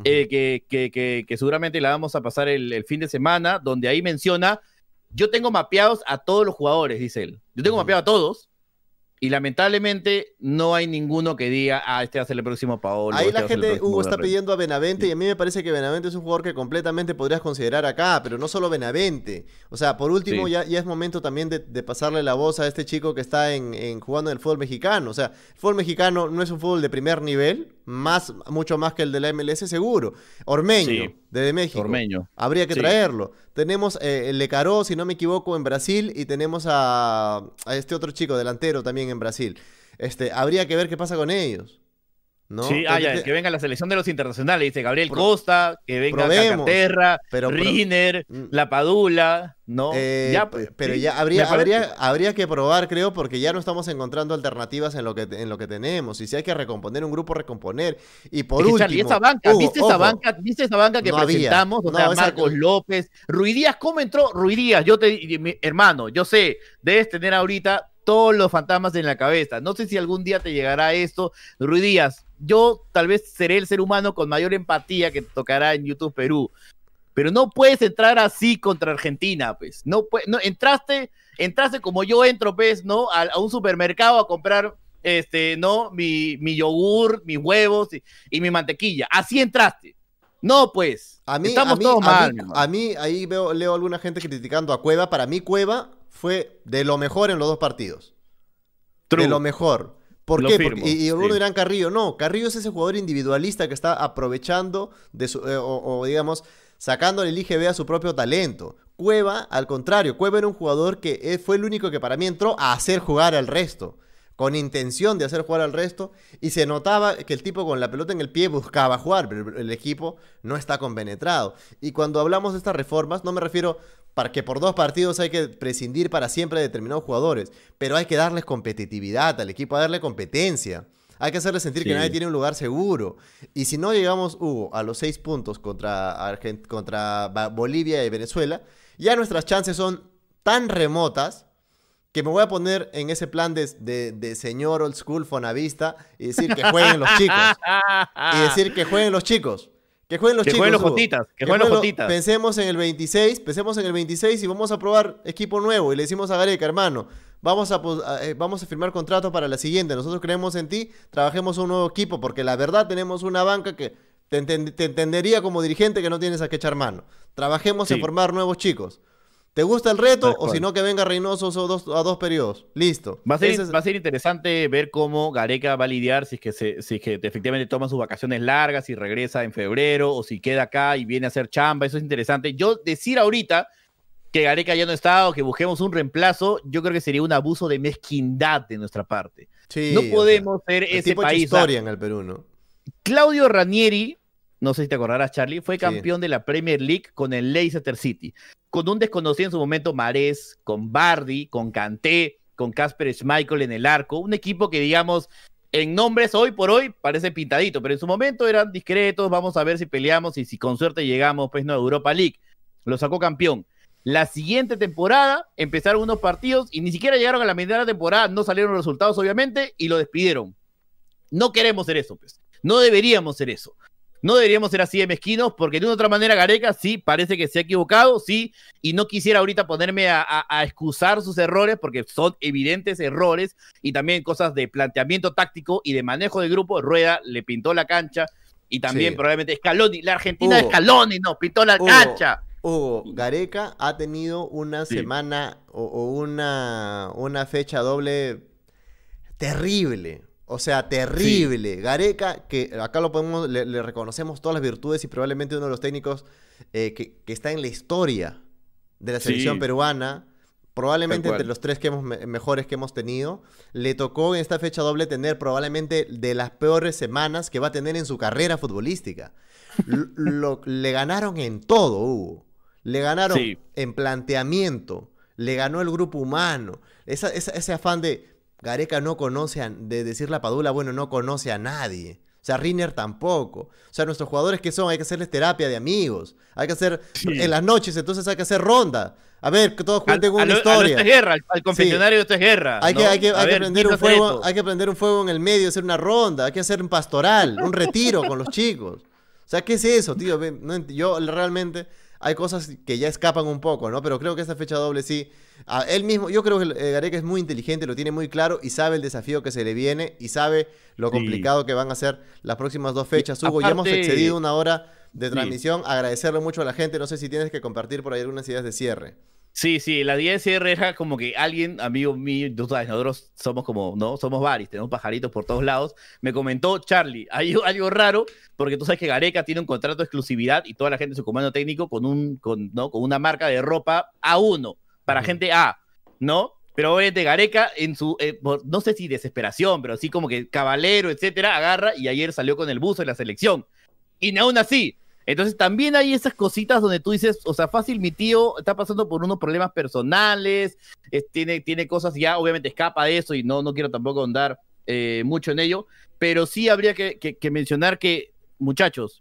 que seguramente la vamos a pasar el fin de semana, donde ahí menciona, yo tengo mapeados a todos los jugadores, dice él. Yo tengo mapeado a todos, y lamentablemente no hay ninguno que diga, este va a ser el próximo Paolo. Ahí la gente, Hugo, está pidiendo a Benavente, y a mí me parece que Benavente es un jugador que completamente podrías considerar acá, pero no solo Benavente. O sea, por último, ya es momento también de pasarle la voz a este chico que está jugando en el fútbol mexicano. O sea, el fútbol mexicano no es un fútbol de primer nivel, mucho más que el de la MLS seguro. Ormeño, de México. Ormeño. Habría que traerlo. Tenemos el Lecaró, si no me equivoco, en Brasil, y tenemos a este otro chico delantero también en Brasil. Habría que ver qué pasa con ellos, ¿no? Sí, que venga la selección de los internacionales, dice Gabriel Costa, que venga Cacaterra, Riner, La Padula, ¿no? Pero ya habría que probar, creo, porque ya no estamos encontrando alternativas en lo que tenemos. Y si hay que recomponer un grupo, recomponer. Y por último, Charlie, esa banca, ¿viste esa banca que presentamos? O sea, Marcos López, Ruidíaz, ¿cómo entró Ruidíaz? Hermano, yo sé, debes tener ahorita todos los fantasmas en la cabeza. No sé si algún día te llegará esto. Ruidíaz, yo tal vez seré el ser humano con mayor empatía que tocará en YouTube Perú, pero no puedes entrar así contra Argentina, pues. No entraste como yo entro, pues, ¿no? A un supermercado a comprar, ¿no? Mi yogur, mis huevos y mi mantequilla. Así entraste. No, pues. Estamos todos mal. A mí ahí leo alguna gente criticando a Cueva. Para mí Cueva fue de lo mejor en los dos partidos. True. De lo mejor. ¿Por qué? Y algunos dirán Carrillo. No, Carrillo es ese jugador individualista que está aprovechando digamos, sacándole el IGB a su propio talento. Cueva, al contrario, Cueva era un jugador que fue el único que para mí entró a hacer jugar al resto, con intención de hacer jugar al resto, y se notaba que el tipo con la pelota en el pie buscaba jugar, pero el equipo no está compenetrado. Y cuando hablamos de estas reformas, no me refiero para que por 2 partidos hay que prescindir para siempre de determinados jugadores, pero hay que darles competitividad al equipo, a darle competencia. Hay que hacerle sentir que nadie tiene un lugar seguro. Y si no llegamos, Hugo, a los 6 puntos contra Bolivia y Venezuela, ya nuestras chances son tan remotas que me voy a poner en ese plan de señor old school fonavista y decir que jueguen los chicos. Que jueguen los jotitas. Pensemos en el 26 y vamos a probar equipo nuevo. Y le decimos a Gareca, hermano, vamos a firmar contrato para la siguiente. Nosotros creemos en ti, trabajemos un nuevo equipo, porque la verdad tenemos una banca que te entendería como dirigente que no tienes a qué echar mano. Trabajemos en formar nuevos chicos. ¿Te gusta el reto? O si no, que venga Reynoso a 2 periodos. Listo. Va a ser interesante ver cómo Gareca va a lidiar si es que efectivamente toma sus vacaciones largas y regresa en febrero, o si queda acá y viene a hacer chamba. Eso es interesante. Yo decir ahorita que Gareca ya no está o que busquemos un reemplazo, yo creo que sería un abuso de mezquindad de nuestra parte. Sí, no podemos ser ese país. Historia en el Perú, ¿no? Claudio Ranieri, no sé si te acordarás, Charlie, fue campeón de la Premier League con el Leicester City, con un desconocido en su momento Mahrez, con Bardi, con Kanté, con Kasper Schmeichel en el arco, un equipo que, digamos, en nombres hoy por hoy parece pintadito, pero en su momento eran discretos, vamos a ver si peleamos y si con suerte llegamos, pues no, a Europa League. Lo sacó campeón. La siguiente temporada empezaron unos partidos y ni siquiera llegaron a la mitad de la temporada, no salieron los resultados obviamente y lo despidieron. No queremos ser eso, pues. No deberíamos ser eso. No deberíamos ser así de mezquinos, porque de una otra manera Gareca sí parece que se ha equivocado, sí, y no quisiera ahorita ponerme a excusar sus errores, porque son evidentes errores, y también cosas de planteamiento táctico y de manejo de grupo. Rueda le pintó la cancha, y también probablemente Scaloni, la Argentina de Scaloni nos pintó la cancha. Hugo, Gareca ha tenido una semana o una fecha doble terrible. O sea, terrible. Sí. Gareca, que acá lo podemos, le reconocemos todas las virtudes y probablemente uno de los técnicos que está en la historia de la selección peruana, probablemente entre los tres mejores que hemos tenido. Le tocó en esta fecha doble tener probablemente de las peores semanas que va a tener en su carrera futbolística. Le ganaron en todo, Hugo. Le ganaron en planteamiento, le ganó el grupo humano. Ese afán de Gareca no conoce, de decir la Padula, bueno, no conoce a nadie. O sea, Riner tampoco. O sea, nuestros jugadores, ¿qué son? Hay que hacerles terapia de amigos. Hay que hacer, en las noches, entonces hay que hacer ronda. A ver, que todos cuenten una historia. Esto es guerra, al confesionario esto es guerra. Hay que prender un fuego, hay que prender un fuego en el medio, hacer una ronda. Hay que hacer un pastoral, un retiro con los chicos. O sea, ¿qué es eso, tío? Yo realmente... Hay cosas que ya escapan un poco, ¿no? Pero creo que esta fecha doble sí. Él mismo, yo creo que Gareca es muy inteligente, lo tiene muy claro y sabe el desafío que se le viene y sabe lo complicado que van a ser las próximas 2 fechas. Hugo, ya hemos excedido 1 hora de transmisión. Agradecerle mucho a la gente. No sé si tienes que compartir por ahí algunas ideas de cierre. Sí, la idea de cierre era como que alguien, amigo mío, tú sabes, nosotros somos como, ¿no? Somos varios, tenemos pajaritos por todos lados. Me comentó Charlie, hay algo raro, porque tú sabes que Gareca tiene un contrato de exclusividad y toda la gente de su comando técnico con una marca de ropa A1, para gente A, ¿no? Pero obviamente Gareca en su, no sé si desesperación, pero sí como que caballero, etcétera, agarra y ayer salió con el buzo de la selección. Y aún así... Entonces también hay esas cositas donde tú dices, o sea, fácil, mi tío está pasando por unos problemas personales, tiene cosas, ya obviamente escapa de eso y no quiero tampoco andar mucho en ello, pero sí habría que mencionar que, muchachos,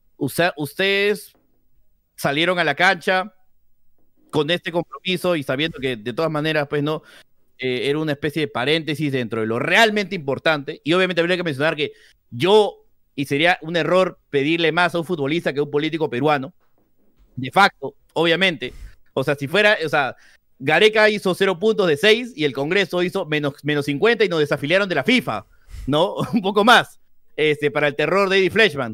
ustedes salieron a la cancha con este compromiso y sabiendo que de todas maneras, pues no, era una especie de paréntesis dentro de lo realmente importante, y obviamente habría que mencionar que y sería un error pedirle más a un futbolista que a un político peruano, de facto, obviamente. O sea, si fuera, Gareca hizo 0 puntos de 6 y el Congreso hizo menos 50 y nos desafiliaron de la FIFA, ¿no? Un poco más, para el terror de Eddie Fleischmann,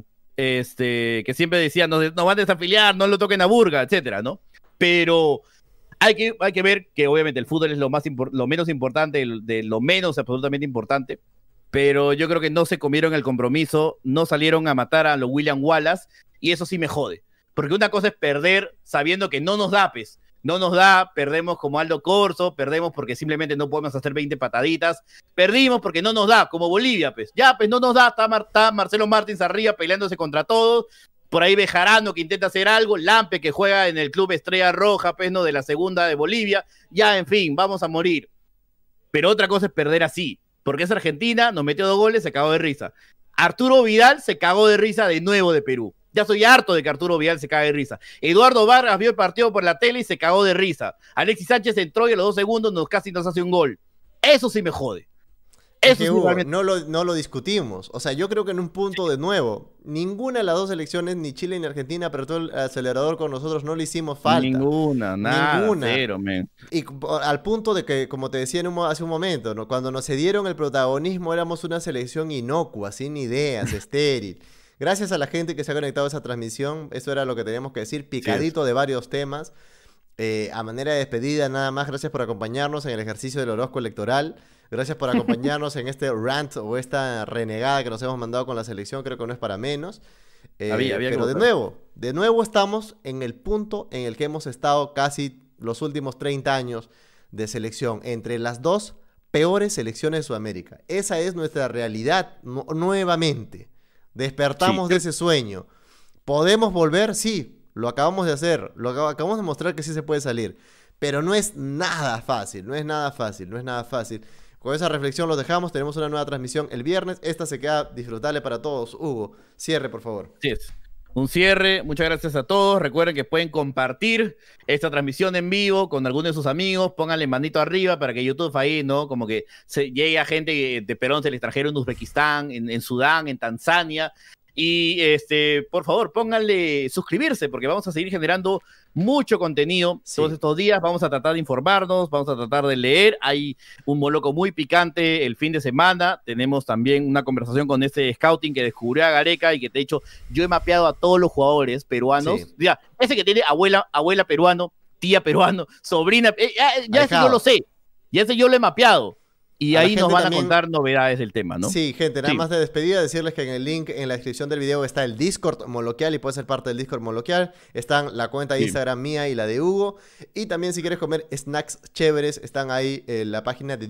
que siempre decía, nos van a desafiliar, no lo toquen a Burga, etcétera, ¿no? Pero hay que ver que obviamente el fútbol es lo menos importante, de lo menos absolutamente importante. Pero yo creo que no se comieron el compromiso, no salieron a matar a los William Wallace, y eso sí me jode. Porque una cosa es perder sabiendo que no nos da, pues. No nos da, perdemos como Aldo Corso, perdemos porque simplemente no podemos hacer 20 pataditas, perdimos porque no nos da, como Bolivia, pues. Ya, pues no nos da, está Marcelo Martins arriba peleándose contra todos, por ahí Bejarano que intenta hacer algo, Lampe que juega en el club Estrella Roja, pues, ¿no? De la segunda de Bolivia, ya, en fin, vamos a morir. Pero otra cosa es perder así. Porque es Argentina, nos metió 2 goles, se cagó de risa. Arturo Vidal se cagó de risa de nuevo de Perú. Ya soy harto de que Arturo Vidal se cague de risa. Eduardo Vargas vio el partido por la tele y se cagó de risa. Alexis Sánchez entró y a los 2 segundos casi nos hace un gol. Eso sí me jode. Eso sí, Hugo, no lo discutimos. O sea, yo creo que en un punto de nuevo, ninguna de las 2 selecciones, ni Chile ni Argentina, apretó el acelerador con nosotros, no le hicimos falta. Ninguna. Cero, man. Y al punto de que, como te decía hace un momento, ¿no? Cuando nos cedieron el protagonismo éramos una selección inocua, sin ideas, estéril. Gracias a la gente que se ha conectado a esa transmisión, eso era lo que teníamos que decir, picadito de varios temas. A manera de despedida, nada más, gracias por acompañarnos en el ejercicio del horóscopo electoral. Gracias por acompañarnos en este rant o esta renegada que nos hemos mandado con la selección. Creo que no es para menos. Pero de nuevo estamos en el punto en el que hemos estado casi los últimos 30 años de selección. Entre las 2 peores selecciones de Sudamérica. Esa es nuestra realidad nuevamente. Despertamos de ese sueño. ¿Podemos volver? Sí, lo acabamos de hacer. Acabamos de mostrar que sí se puede salir. Pero no es nada fácil. con esa reflexión los dejamos. Tenemos una nueva transmisión el viernes. Esta se queda disfrutable para todos. Hugo, cierre, por favor. Así es. Un cierre, muchas gracias a todos. Recuerden que pueden compartir esta transmisión en vivo con algunos de sus amigos. Pónganle manito arriba para que YouTube ahí, ¿no? Como que se llegue a gente de Perón del extranjero en Uzbekistán, en Sudán, en Tanzania. Y por favor, pónganle suscribirse porque vamos a seguir generando mucho contenido todos estos días. Vamos a tratar de informarnos, vamos a tratar de leer. Hay un moloco muy picante el fin de semana. Tenemos también una conversación con este scouting que descubrió a Gareca y que de hecho yo he mapeado a todos los jugadores peruanos. Ya, ese que tiene abuela peruano, tía peruano, sobrina, ya ese yo lo sé. Y ese yo lo he mapeado. Y ahí nos van a contar novedades del tema, ¿no? Sí, gente, nada más de despedida, decirles que en el link en la descripción del video está el Discord Moloquial y puedes ser parte del Discord Moloquial. Están la cuenta de Instagram mía y la de Hugo. Y también si quieres comer snacks chéveres, están ahí en la página de